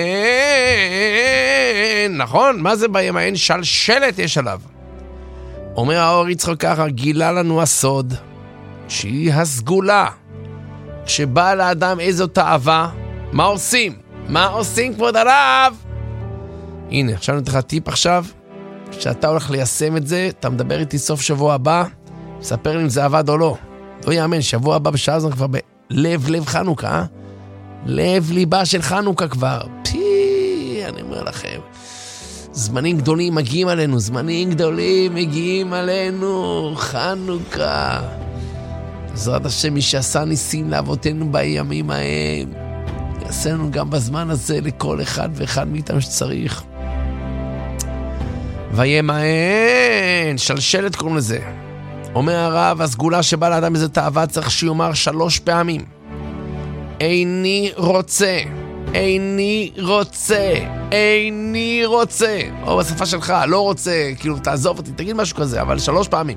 נכון? מה זה וימאן? שלשלת יש עליו. אומר האור יצחוק ככה, גילה לנו הסוד, שהיא הסגולה. כשבא לאדם איזו תאווה, מה עושים? מה עושים כבוד הרב? הנה, עכשיו נתן לך טיפ עכשיו, כשאתה הולך ליישם את זה, אתה מדבר איתי סוף שבוע הבא, ספר לי אם זה עבד או לא. לא יאמן, שבוע הבא בשעה הזאת כבר בלב לב חנוכה, אה? לב ליבה של חנוכה כבר. פי, אני אומר לכם. זמנים גדולים מגיעים עלינו, זמנים גדולים מגיעים עלינו, חנוכה. בעזרת השם, מי שעשה ניסים לאבותינו בימים ההם, יעשה לנו גם בזמן הזה לכל אחד ואחד מאיתנו שצריך. וימאן, שלשלת קוראים לזה. אומר הרב, הסגולה שבא לאדם איזה תאווה צריך שיאמר שלוש פעמים. איני רוצה, איני רוצה, איני רוצה. או בשפה שלך, לא רוצה, כאילו תעזוב אותי, תגיד משהו כזה, אבל שלוש פעמים.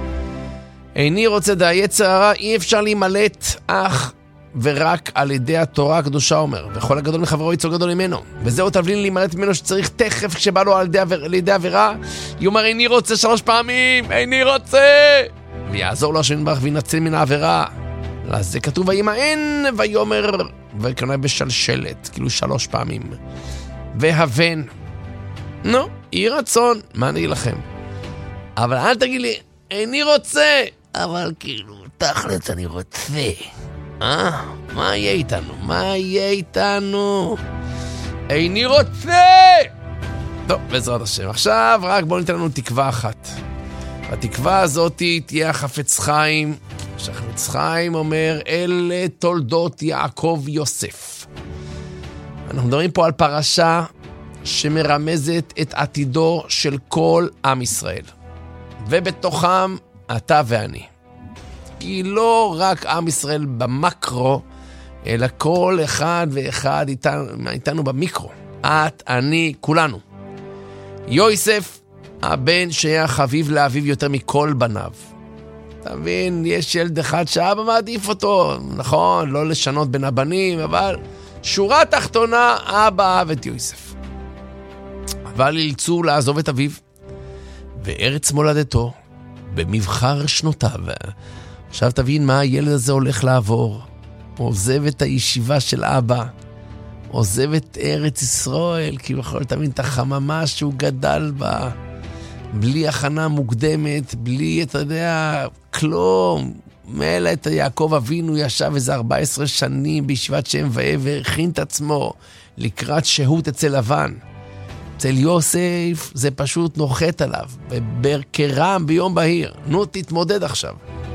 איני רוצה דה יצר הרע, אי אפשר להימלט אך ורק על ידי התורה הקדושה אומר, וכל הגדול מחברו יצור גדול ממנו, וזהו תבלין להימלט ממנו שצריך תכף כשבא לו על ידי, עבר, על ידי עבירה, יאמר איני רוצה שלוש פעמים, איני רוצה, ויעזור לו השם יתברך וינצל מן העבירה. אז זה כתוב וימאן ויאמר, וכנראה בשלשלת, כאילו שלוש פעמים. והבן, נו, אי רצון, מה אני אגיד לכם? אבל אל תגיד לי, איני רוצה, אבל כאילו, תכלת אני רוצה. אה? מה יהיה איתנו? מה יהיה איתנו? איני רוצה! טוב, בעזרת השם. עכשיו רק בואו ניתן לנו תקווה אחת. התקווה הזאת תהיה החפץ חיים, שהחפץ חיים אומר, אלה תולדות יעקב יוסף. אנחנו מדברים פה על פרשה שמרמזת את עתידו של כל עם ישראל. ובתוכם אתה ואני. כי לא רק עם ישראל במקרו, אלא כל אחד ואחד איתנו, איתנו במיקרו. את, אני, כולנו. יוסף, הבן שהיה חביב לאביו יותר מכל בניו. אתה מבין, יש ילד אחד שאבא מעדיף אותו, נכון, לא לשנות בין הבנים, אבל שורה תחתונה, אבא אהב את יוסף. אבל אילצו לעזוב את אביו, וארץ מולדתו, במבחר שנותיו. עכשיו תבין מה הילד הזה הולך לעבור. הוא עוזב את הישיבה של אבא, עוזב את ארץ ישראל, כי הוא יכול תבין את החממה שהוא גדל בה, בלי הכנה מוקדמת, בלי, אתה יודע, כלום. מילא את יעקב אבינו ישב איזה ארבע עשרה שנים בישיבת שם ועבר, הכין את עצמו לקראת שהות אצל לבן. אצל יוסף זה פשוט נוחת עליו, בקרם ביום בהיר. נו, תתמודד עכשיו.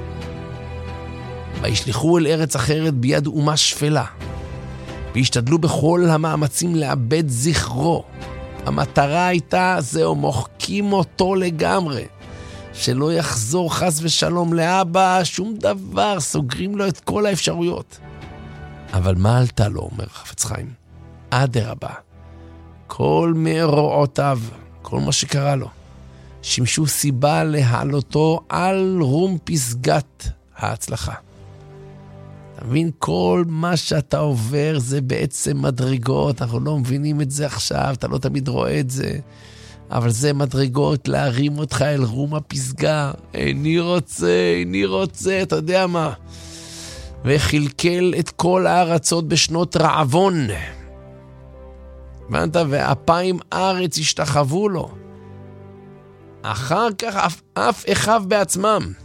וישלחו אל ארץ אחרת ביד אומה שפלה, והשתדלו בכל המאמצים לאבד זכרו. המטרה הייתה, זהו, מוחקים אותו לגמרי, שלא יחזור חס ושלום לאבא, שום דבר, סוגרים לו את כל האפשרויות. אבל מה עלתה לו, אומר חפץ חיים? אדרבה, כל מאורעותיו, כל מה שקרה לו, שימשו סיבה להעלותו על רום פסגת ההצלחה. אתה מבין, כל מה שאתה עובר זה בעצם מדרגות, אנחנו לא מבינים את זה עכשיו, אתה לא תמיד רואה את זה, אבל זה מדרגות להרים אותך אל רום הפסגה. איני רוצה, איני רוצה, אתה יודע מה? וחלקל את כל הארצות בשנות רעבון. הבנת? ואפיים ארץ השתחוו לו. אחר כך אף, אף אחיו בעצמם.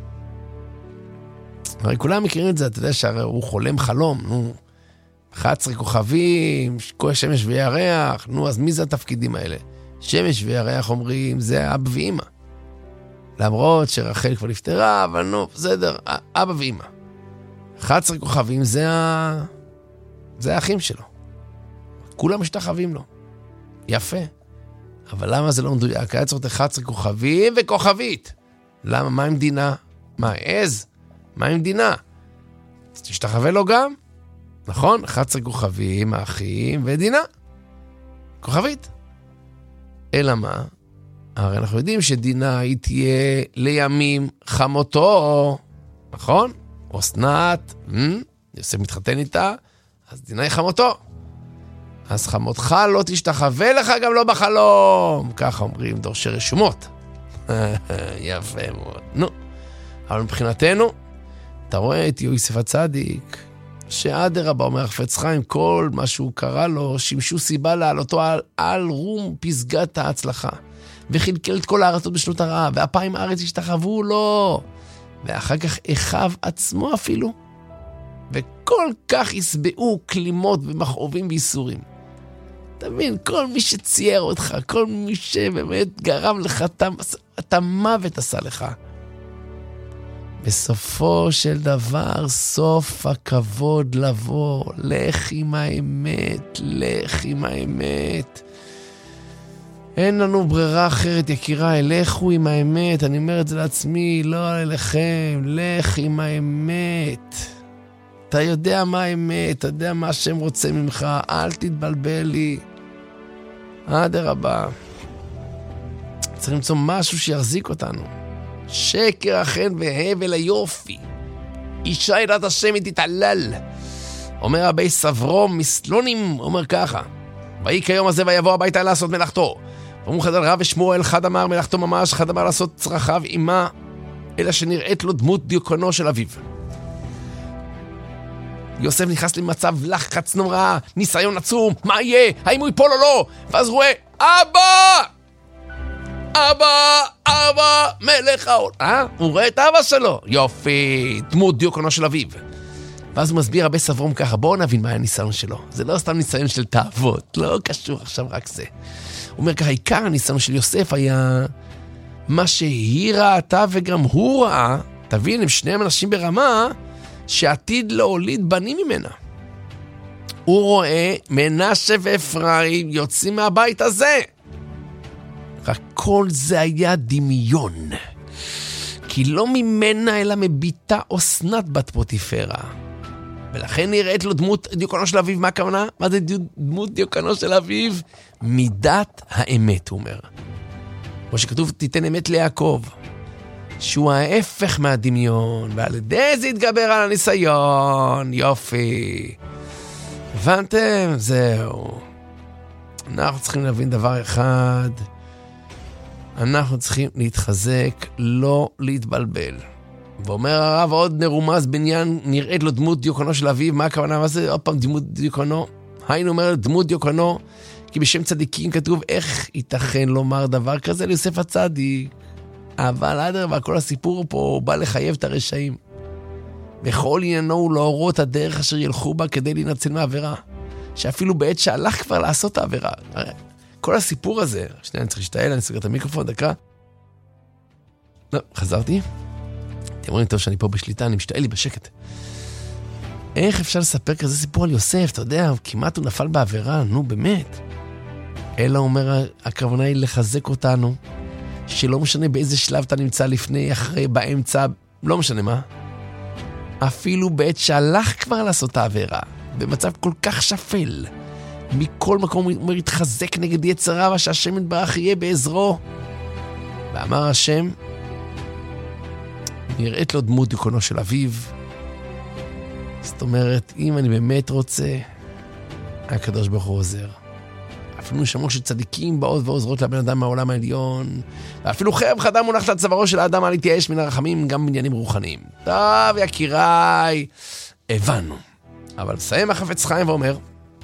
הרי כולם מכירים את זה, אתה יודע שהרי הוא חולם חלום, נו. אחת עשרה כוכבים, כל שמש וירח, נו, אז מי זה התפקידים האלה? שמש וירח אומרים, זה אבא ואמא. למרות שרחל כבר נפטרה, אבל נו, בסדר, אבא ואמא. אחת עשרה כוכבים זה ה... זה האחים שלו. כולם משתחווים לו. יפה. אבל למה זה לא מדויק? היה צריך אחת עשרה כוכבים וכוכבית. למה? מה עם דינה? מה, עז? מה עם דינה? תשתחווה לו גם? נכון? אחת עשרה כוכבים, האחים ודינה. כוכבית. אלא מה? הרי אנחנו יודעים שדינה היא תהיה לימים חמותו, נכון? אסנת, יוסף מתחתן איתה, אז דינה היא חמותו. אז חמותך לא תשתחווה לך גם לא בחלום. ככה אומרים דורשי רשומות. יפה מאוד. נו, אבל מבחינתנו, אתה רואה את יוסף הצדיק, שאדרבה אומר החפץ חיים, כל מה שהוא קרא לו, שימשו סיבה לעלותו על, על רום פסגת ההצלחה. וחלקל את כל הארצות בשנות הרעה, והפעם הארץ השתחוו לו. ואחר כך אחיו עצמו אפילו. וכל כך יסבעו כלימות ומכאובים וייסורים. אתה מבין, כל מי שצייר אותך, כל מי שבאמת גרם לך, את המוות עשה לך. בסופו של דבר, סוף הכבוד לבוא. לך עם האמת, לך עם האמת. אין לנו ברירה אחרת, יקירה, לכו עם האמת. אני אומר את זה לעצמי, לא אליכם, לך עם האמת. אתה יודע מה האמת, אתה יודע מה השם רוצה ממך, אל תתבלבל לי. אדרבה. צריך למצוא משהו שיחזיק אותנו. שקר החן והבל היופי. אישה ידעת השם היא תתעלל. אומר רבי סברום מסלונים, אומר ככה. ויהי כיום הזה ויבוא הביתה לעשות מלאכתו. ואומרו חד על רב ושמואל, חד אמר מלאכתו ממש, חד אמר לעשות צרכיו עמה, אלא שנראית לו דמות דיוקנו של אביו. יוסף נכנס למצב לחץ נורא, ניסיון עצום, מה יהיה? האם הוא ייפול או לא? ואז רואה, אבא! אבא! אבא! מלך העול. אה? הוא רואה את אבא שלו. יופי, דמות דיוקנו של אביו. ואז הוא מסביר רבי סברום ככה, בואו נבין מה היה הניסיון שלו. זה לא סתם ניסיון של תאוות, לא קשור עכשיו רק זה. הוא אומר ככה, עיקר הניסיון של יוסף היה מה שהיא ראתה וגם הוא ראה, תבין, הם שניהם אנשים ברמה שעתיד להוליד בנים ממנה. הוא רואה מנשה ואפרים יוצאים מהבית הזה. רק כל זה היה דמיון. כי לא ממנה אלא מביתה אסנת בת פוטיפרה. ולכן נראית לו דמות דיוקנו של אביו. מה הכוונה? מה זה דמות דיוקנו של אביו? מידת האמת, הוא אומר. כמו שכתוב, תיתן אמת ליעקב. שהוא ההפך מהדמיון, ועל ידי זה יתגבר על הניסיון. יופי. הבנתם? זהו. אנחנו צריכים להבין דבר אחד. אנחנו צריכים להתחזק, לא להתבלבל. ואומר הרב עוד נרומז בניין, נראית לו דמות דיוקנו של אביו. מה הכוונה? מה זה? עוד פעם דמות דיוקנו. היינו אומר דמות דיוקנו, כי בשם צדיקים כתוב, איך ייתכן לומר דבר כזה ליוסף הצדיק? אבל אדרבה, כל הסיפור פה בא לחייב את הרשעים. וכל עניינו הוא להורות הדרך אשר ילכו בה כדי להינצל מהעבירה. שאפילו בעת שהלך כבר לעשות את העבירה. כל הסיפור הזה, שנייה, אני צריך להשתעל, אני סוגר את המיקרופון, דקה. לא, חזרתי. אתם רואים טוב שאני פה בשליטה, אני משתעל לי בשקט. איך אפשר לספר כזה סיפור על יוסף? אתה יודע, כמעט הוא נפל בעבירה, נו באמת. אלא אומר, הכוונה היא לחזק אותנו, שלא משנה באיזה שלב אתה נמצא לפני, אחרי, באמצע, לא משנה מה. אפילו בעת שהלך כבר לעשות את העבירה, במצב כל כך שפל, מכל מקום הוא יתחזק נגד יצר רע, שהשם יתברך יהיה בעזרו. ואמר השם, נראית לו דמות דיוקנו של אביו. זאת אומרת, אם אני באמת רוצה, הקדוש ברוך הוא עוזר. אפילו שמות של צדיקים באות ועוזרות לבן אדם מהעולם העליון, ואפילו חרב חדה מונחת על צווארו של האדם, אל יתייאש מן הרחמים, גם בעניינים רוחניים. טוב, יקיריי, הבנו. אבל סיים החפץ חיים ואומר,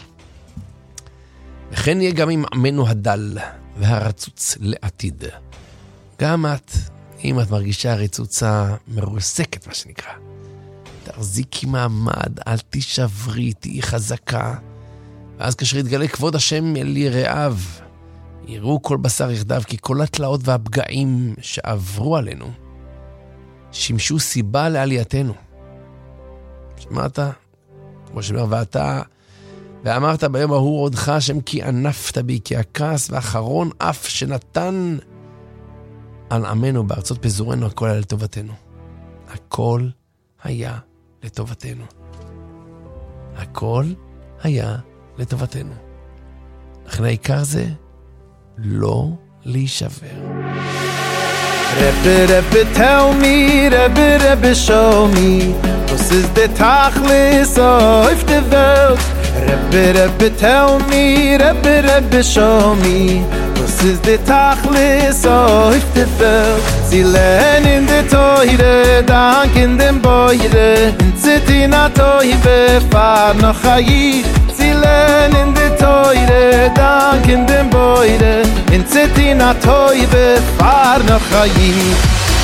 וכן יהיה גם עם עמנו הדל והרצוץ לעתיד. גם את, אם את מרגישה רצוצה מרוסקת, מה שנקרא, תחזיקי מעמד, אל תשברי, תהי חזקה. ואז כאשר יתגלה כבוד השם אל יראיו, יראו כל בשר יחדיו, כי כל התלאות והפגעים שעברו עלינו, שימשו סיבה לעלייתנו. שמעת? כמו שאומר, ואתה, ואמרת ביום ההוא עודך השם כי ענפת בי, כי הכעס והאחרון אף שנתן על עמנו בארצות פזורנו, הכל היה לטובתנו. הכל היה לטובתנו. הכל היה לטובתנו. לכן העיקר זה לא להישבר. Rebbe, Rebbe, tell me, Rebbe, Rebbe, show me, was is the Tachlis of the Welt? Rebbe, Rebbe, tell me, Rebbe, Rebbe, show me, was is the Tachlis of the Welt? Sie lernen die Teure, dank in dem Beure, in Zitina Teufe, fahr noch Chayit. Sie lernen die Teure, dank in dem Beure, in Zitina Teufe, fahr noch Chayit.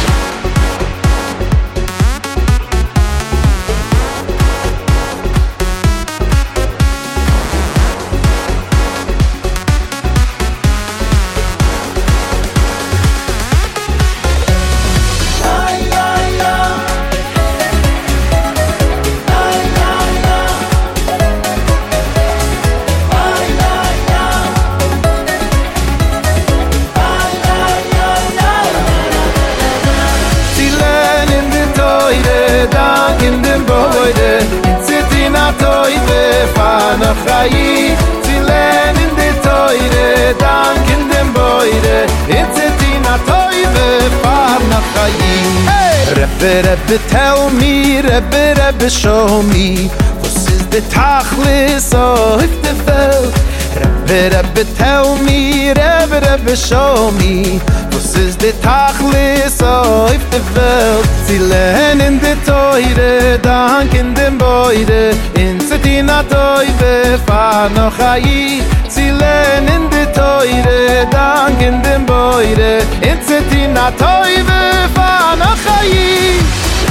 Chayit, sie lernen die Teure, dank in dem Beure, in Zitina Teufe, fahr nach Chayit. Rebbe, Rebbe, tell me, Rebbe, Rebbe, show me, was is the Tachlis of the Welt? Rebbe, Rebbe, tell me, Rebbe, Rebbe, show me, was is the Tachlis of the Welt? Sie lernen die Teure, dank in dem Beure, in Zitina Teufe, fahr noch Chayit. Sie lernen die Teure, dank in dem Beure, in Zitina Teufe, fahr noch Chayit.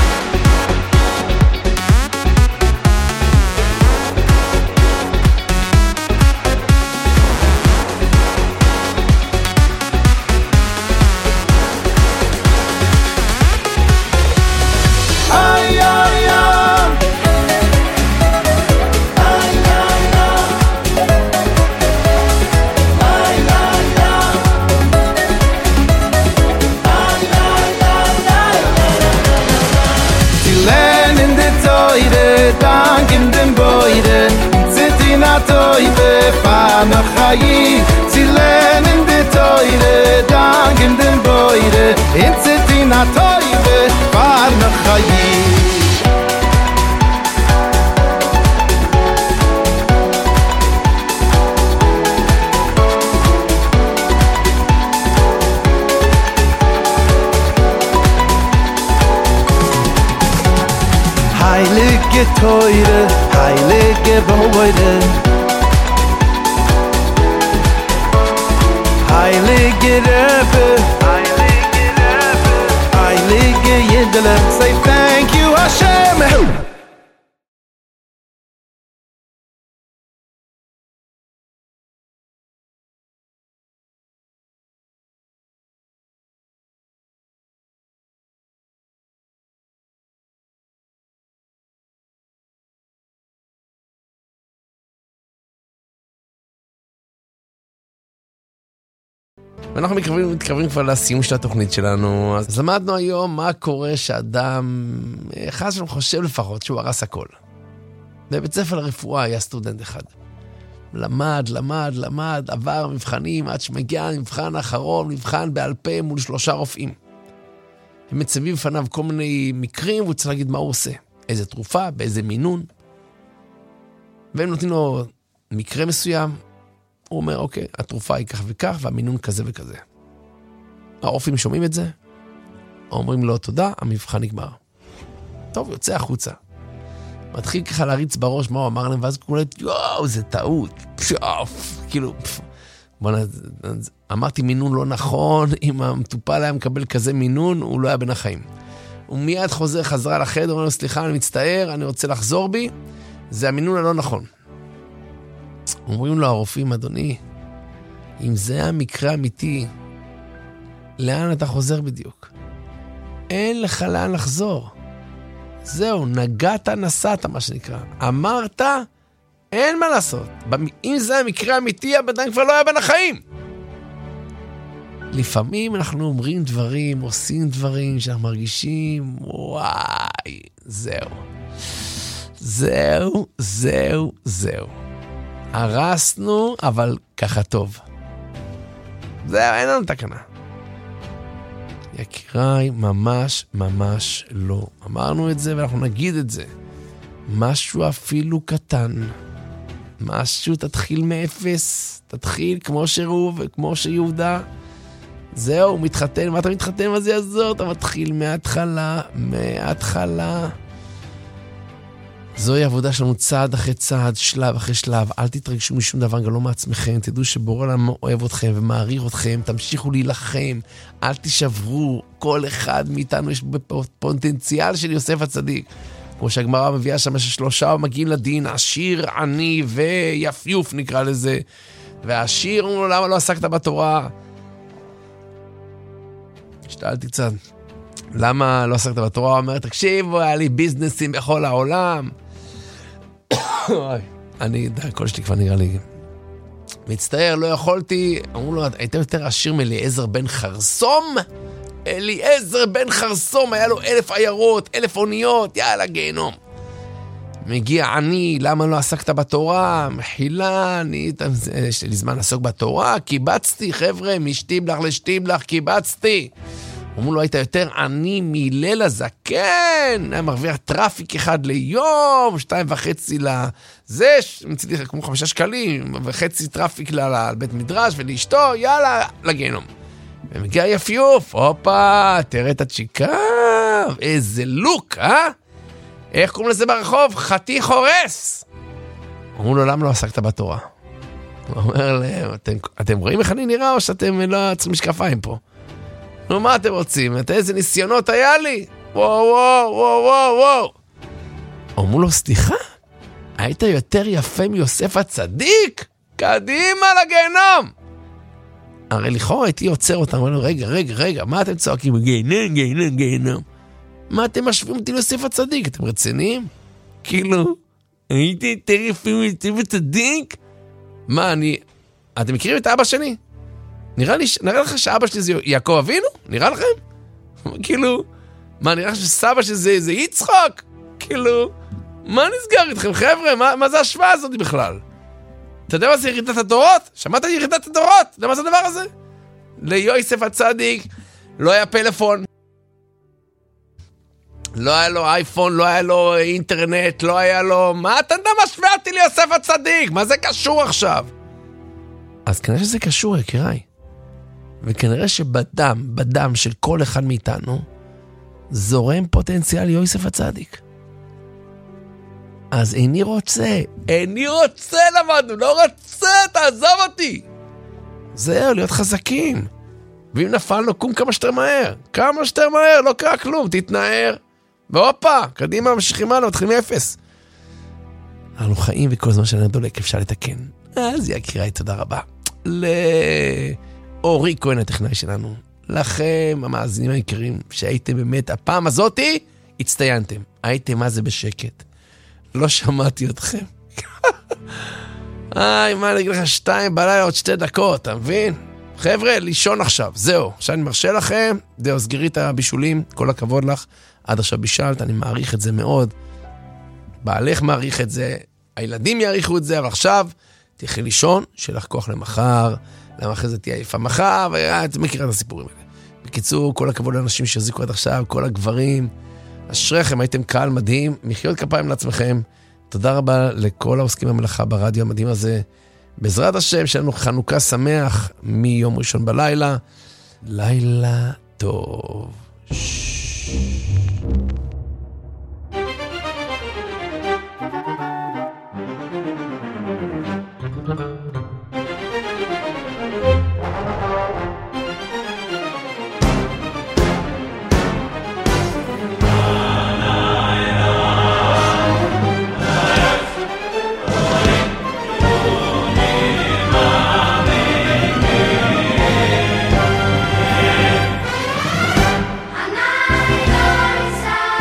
Dank in dem Beure, in Zitina Teufe, fahr noch Chayit. Sie lernen die Teure, dank in dem Beure, in Zitina Teufe, fahr noch Chayit. Heilige Teure, heilige Beure, heilige Rebbe, heilige Rebbe, heilige Yidele, say thank you Hashem. ואנחנו מתקרבים, מתקרבים כבר לסיום של התוכנית שלנו. אז למדנו היום מה קורה שאדם, אחד שלנו חושב לפחות שהוא הרס הכל. בבית ספר לרפואה היה סטודנט אחד. למד, למד, למד, עבר מבחנים עד שמגיע למבחן האחרון, מבחן בעל פה מול שלושה רופאים. הם מצבים בפניו כל מיני מקרים, והוא צריך להגיד מה הוא עושה. איזה תרופה, באיזה מינון. והם נותנים לו מקרה מסוים, הוא אומר, אוקיי, התרופה היא כך וכך, והמינון כזה וכזה. הרופאים שומעים את זה, אומרים לו תודה, המבחן נגמר. טוב, יוצא החוצה. מתחיל ככה להריץ בראש מה הוא אמר להם, ואז כולה, יואו, זה טעות. פשוף, כאילו, בוא נ... אמרתי מינון לא נכון, אם המטופל היה מקבל כזה מינון, הוא לא היה בין החיים. הוא מיד חוזר חזרה לחדר, אומר לו, סליחה, אני מצטער, אני רוצה לחזור בי, זה המינון הלא נכון. אומרים לו הרופאים, אדוני, אם זה המקרה אמיתי, לאן אתה חוזר בדיוק? אין לך לאן לחזור. זהו, נגעת, נסעת, מה שנקרא. אמרת, אין מה לעשות. אם זה המקרה אמיתי, הבן כבר לא היה בין החיים. לפעמים אנחנו אומרים דברים, עושים דברים שאנחנו מרגישים, וואי, זהו. זהו, זהו, זהו. הרסנו, אבל ככה טוב. זהו, אין לנו תקנה. יקיריי, ממש, ממש לא. אמרנו את זה ואנחנו נגיד את זה. משהו אפילו קטן. משהו תתחיל מאפס. תתחיל כמו שרוב וכמו שיהודה. זהו, מתחתן. מה אתה מתחתן? מה זה יעזור? אתה מתחיל מההתחלה, מההתחלה. זוהי עבודה שלנו צעד אחרי צעד, שלב אחרי שלב. אל תתרגשו משום דבר, גם לא מעצמכם. תדעו שבורא עולם אוהב אתכם ומעריך אתכם. תמשיכו להילחם. אל תשברו. כל אחד מאיתנו יש פוטנציאל של יוסף הצדיק. כמו שהגמרא מביאה שם ששלושה מגיעים לדין, עשיר, עני ויפיוף נקרא לזה. והעשיר אומרים לו, למה לא עסקת בתורה? השתאלתי קצת. למה לא עסקת בתורה? הוא אומר, תקשיבו, היה לי ביזנסים בכל העולם. אני, די, כל שלי כבר נראה לי. מצטער, לא יכולתי. אמרו לו, היית יותר עשיר מאליעזר בן חרסום? אליעזר בן חרסום, היה לו אלף עיירות, אלף אוניות, יאללה, גיהנום. מגיע אני, למה לא עסקת בתורה? מחילה, אני, יש לי זמן לעסוק בתורה, קיבצתי, חבר'ה, משתיבלח לשתיבלח, קיבצתי. אמרו לו, היית יותר עני מליל הזקן, היה מרוויח טראפיק אחד ליום, שתיים וחצי לזה, מצידי כמו חמישה שקלים, וחצי טראפיק לבית מדרש ולאשתו, יאללה, לגיהנום. ומגיע יפיוף, הופה, תראה את הצ'יקר, איזה לוק, אה? איך קוראים לזה ברחוב? חתיך הורס. אמרו לו, למה לא עסקת בתורה? הוא אומר להם, אתם, אתם רואים איך אני נראה או שאתם לא צריכים משקפיים פה? נו, מה אתם רוצים? את איזה ניסיונות היה לי? וואו, וואו, וואו, וואו, וואו. אמרו לו, סליחה? היית יותר יפה מיוסף הצדיק? קדימה לגיהנום! הרי לכאורה הייתי יוצר אותם, אמרו לו, רגע, רגע, רגע, מה אתם צועקים? גיהנום, גיהנום, גיהנום. מה אתם משווים אותי ליוסף הצדיק? אתם רציניים? כאילו, הייתי יותר יפה מיוסף הצדיק? מה, אני... אתם מכירים את האבא שלי? נראה לי, נראה לך שאבא שלי זה יעקב אבינו? נראה לכם? כאילו, מה, נראה לך שסבא שלי זה, זה יצחק? כאילו, מה נסגר איתכם, חבר'ה? מה, מה זה השוואה הזאת בכלל? אתה יודע מה זה ירידת הדורות? שמעת ירידת הדורות? אתה יודע מה זה הדבר הזה? ליוסף הצדיק לא היה פלאפון, לא היה לו אייפון, לא היה לו אינטרנט, לא היה לו... מה אתה יודע משווה אותי ליוסף הצדיק? מה זה קשור עכשיו? אז כנראה שזה קשור, יקיריי. וכנראה שבדם, בדם של כל אחד מאיתנו, זורם פוטנציאל יוסף הצדיק. אז איני רוצה, איני רוצה למדנו, לא רוצה, תעזוב אותי. זהו, להיות חזקים. ואם נפלנו, קום כמה שתר מהר. כמה שתר מהר, לא קרה כלום, תתנער. והופה, קדימה, ממשיכים הלאה, מתחילים מאפס. אנחנו חיים וכל זמן שלנו דולק, אפשר לתקן. אז יקיריי, תודה רבה. לאורי כהן הטכנאי שלנו. לכם, המאזינים היקרים, שהייתם באמת, הפעם הזאתי, הצטיינתם. הייתם מה זה בשקט. לא שמעתי אתכם. איי, מה אני אגיד לך, שתיים בלילה עוד שתי דקות, אתה מבין? חבר'ה, לישון עכשיו, זהו. עכשיו אני מרשה לכם, זהו, סגרי את הבישולים, כל הכבוד לך. עד עכשיו בישלת, אני מעריך את זה מאוד. בעלך מעריך את זה, הילדים יעריכו את זה, אבל עכשיו תלכי לישון, שלך כוח למחר, למה אחרי זה תהיה עייפה מחר, ואת מכירה את הסיפורים האלה. בקיצור, כל הכבוד לאנשים שהזיקו עד עכשיו, כל הגברים, אשריכם, הייתם קהל מדהים, מחיאות כפיים לעצמכם. תודה רבה לכל העוסקים במלאכה ברדיו המדהים הזה. בעזרת השם, שלנו חנוכה שמח מיום ראשון בלילה. לילה טוב. Anai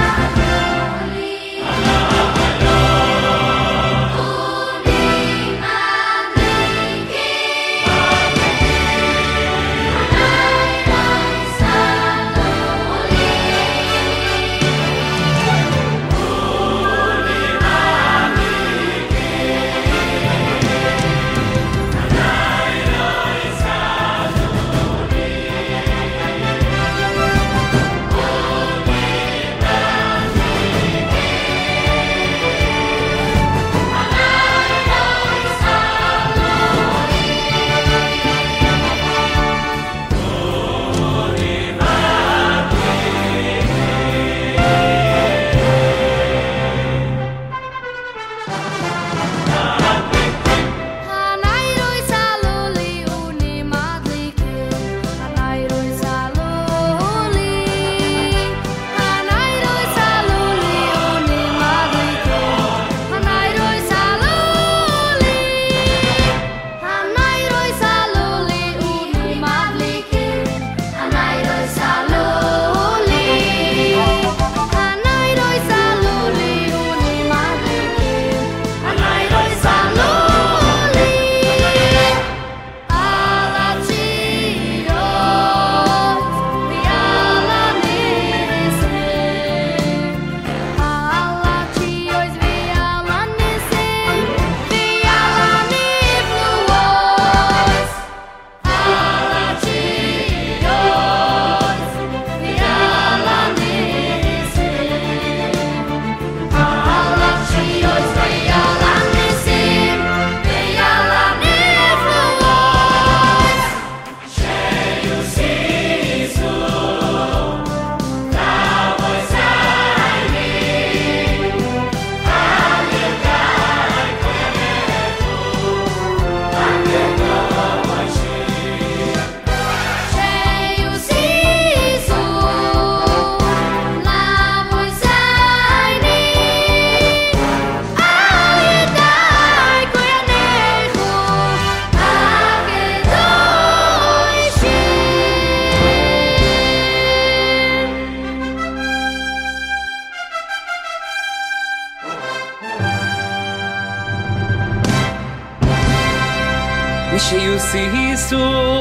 שיוסו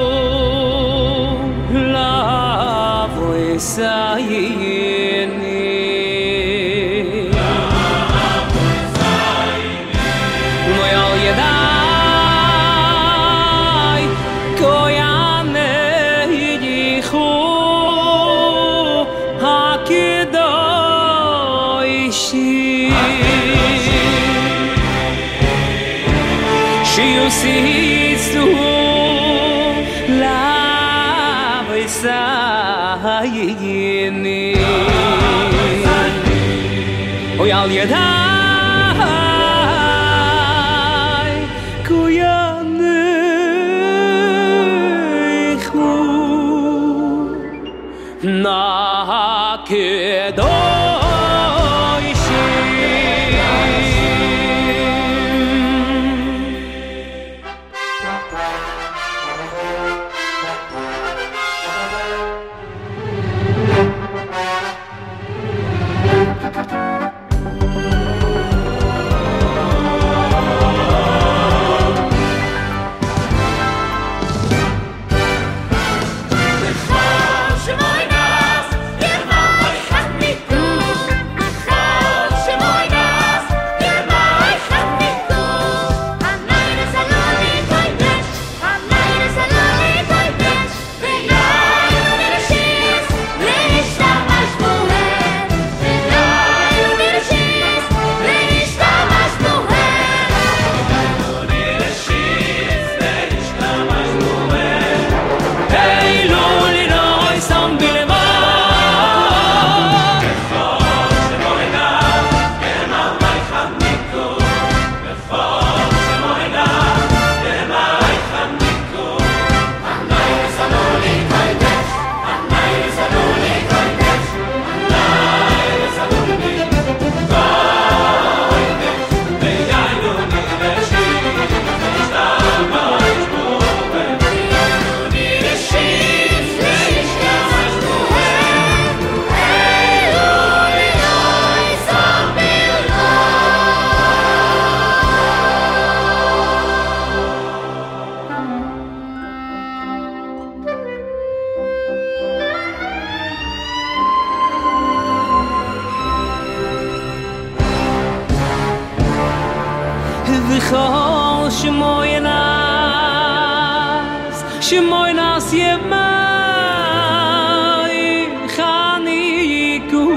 לבוא סייני ומויל ידיי כויאנה ידיחו הקדושים שיוסיסו לבסייני אוי על ידיי כויאנחו וכל שמוי נס שמוי נס ימי חניקו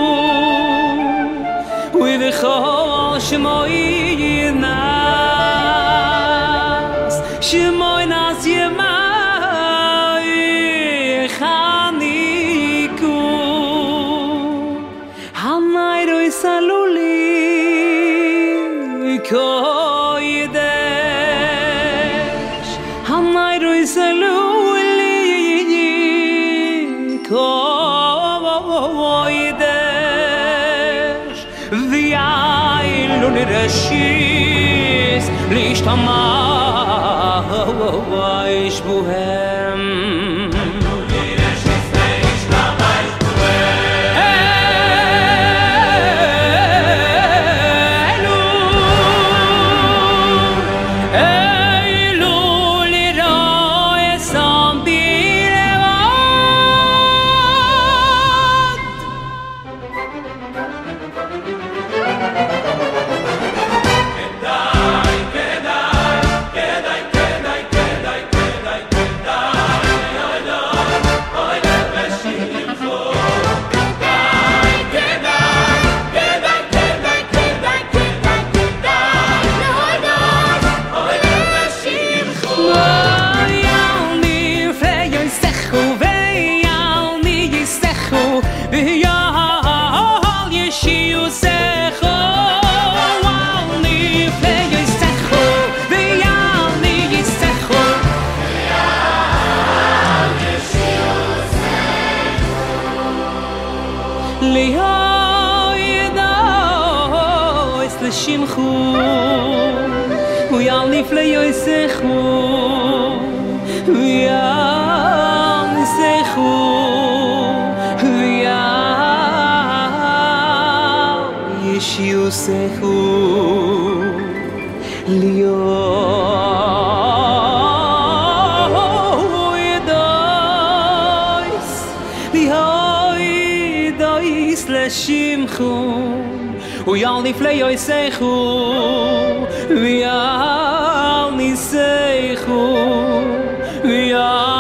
ובכל שמוי נס שמוי נס ימי חניקו הניירו יסלו לי koidesh hamayru isaluli koidesh v'yailu nirashis lishtamash buhem לשמחו ויעל נפלא יויסחו ויעל נסחו ויעל ישיוסחו להיות doi doi sleshimchum we all need play oi sechu we all need sechu we all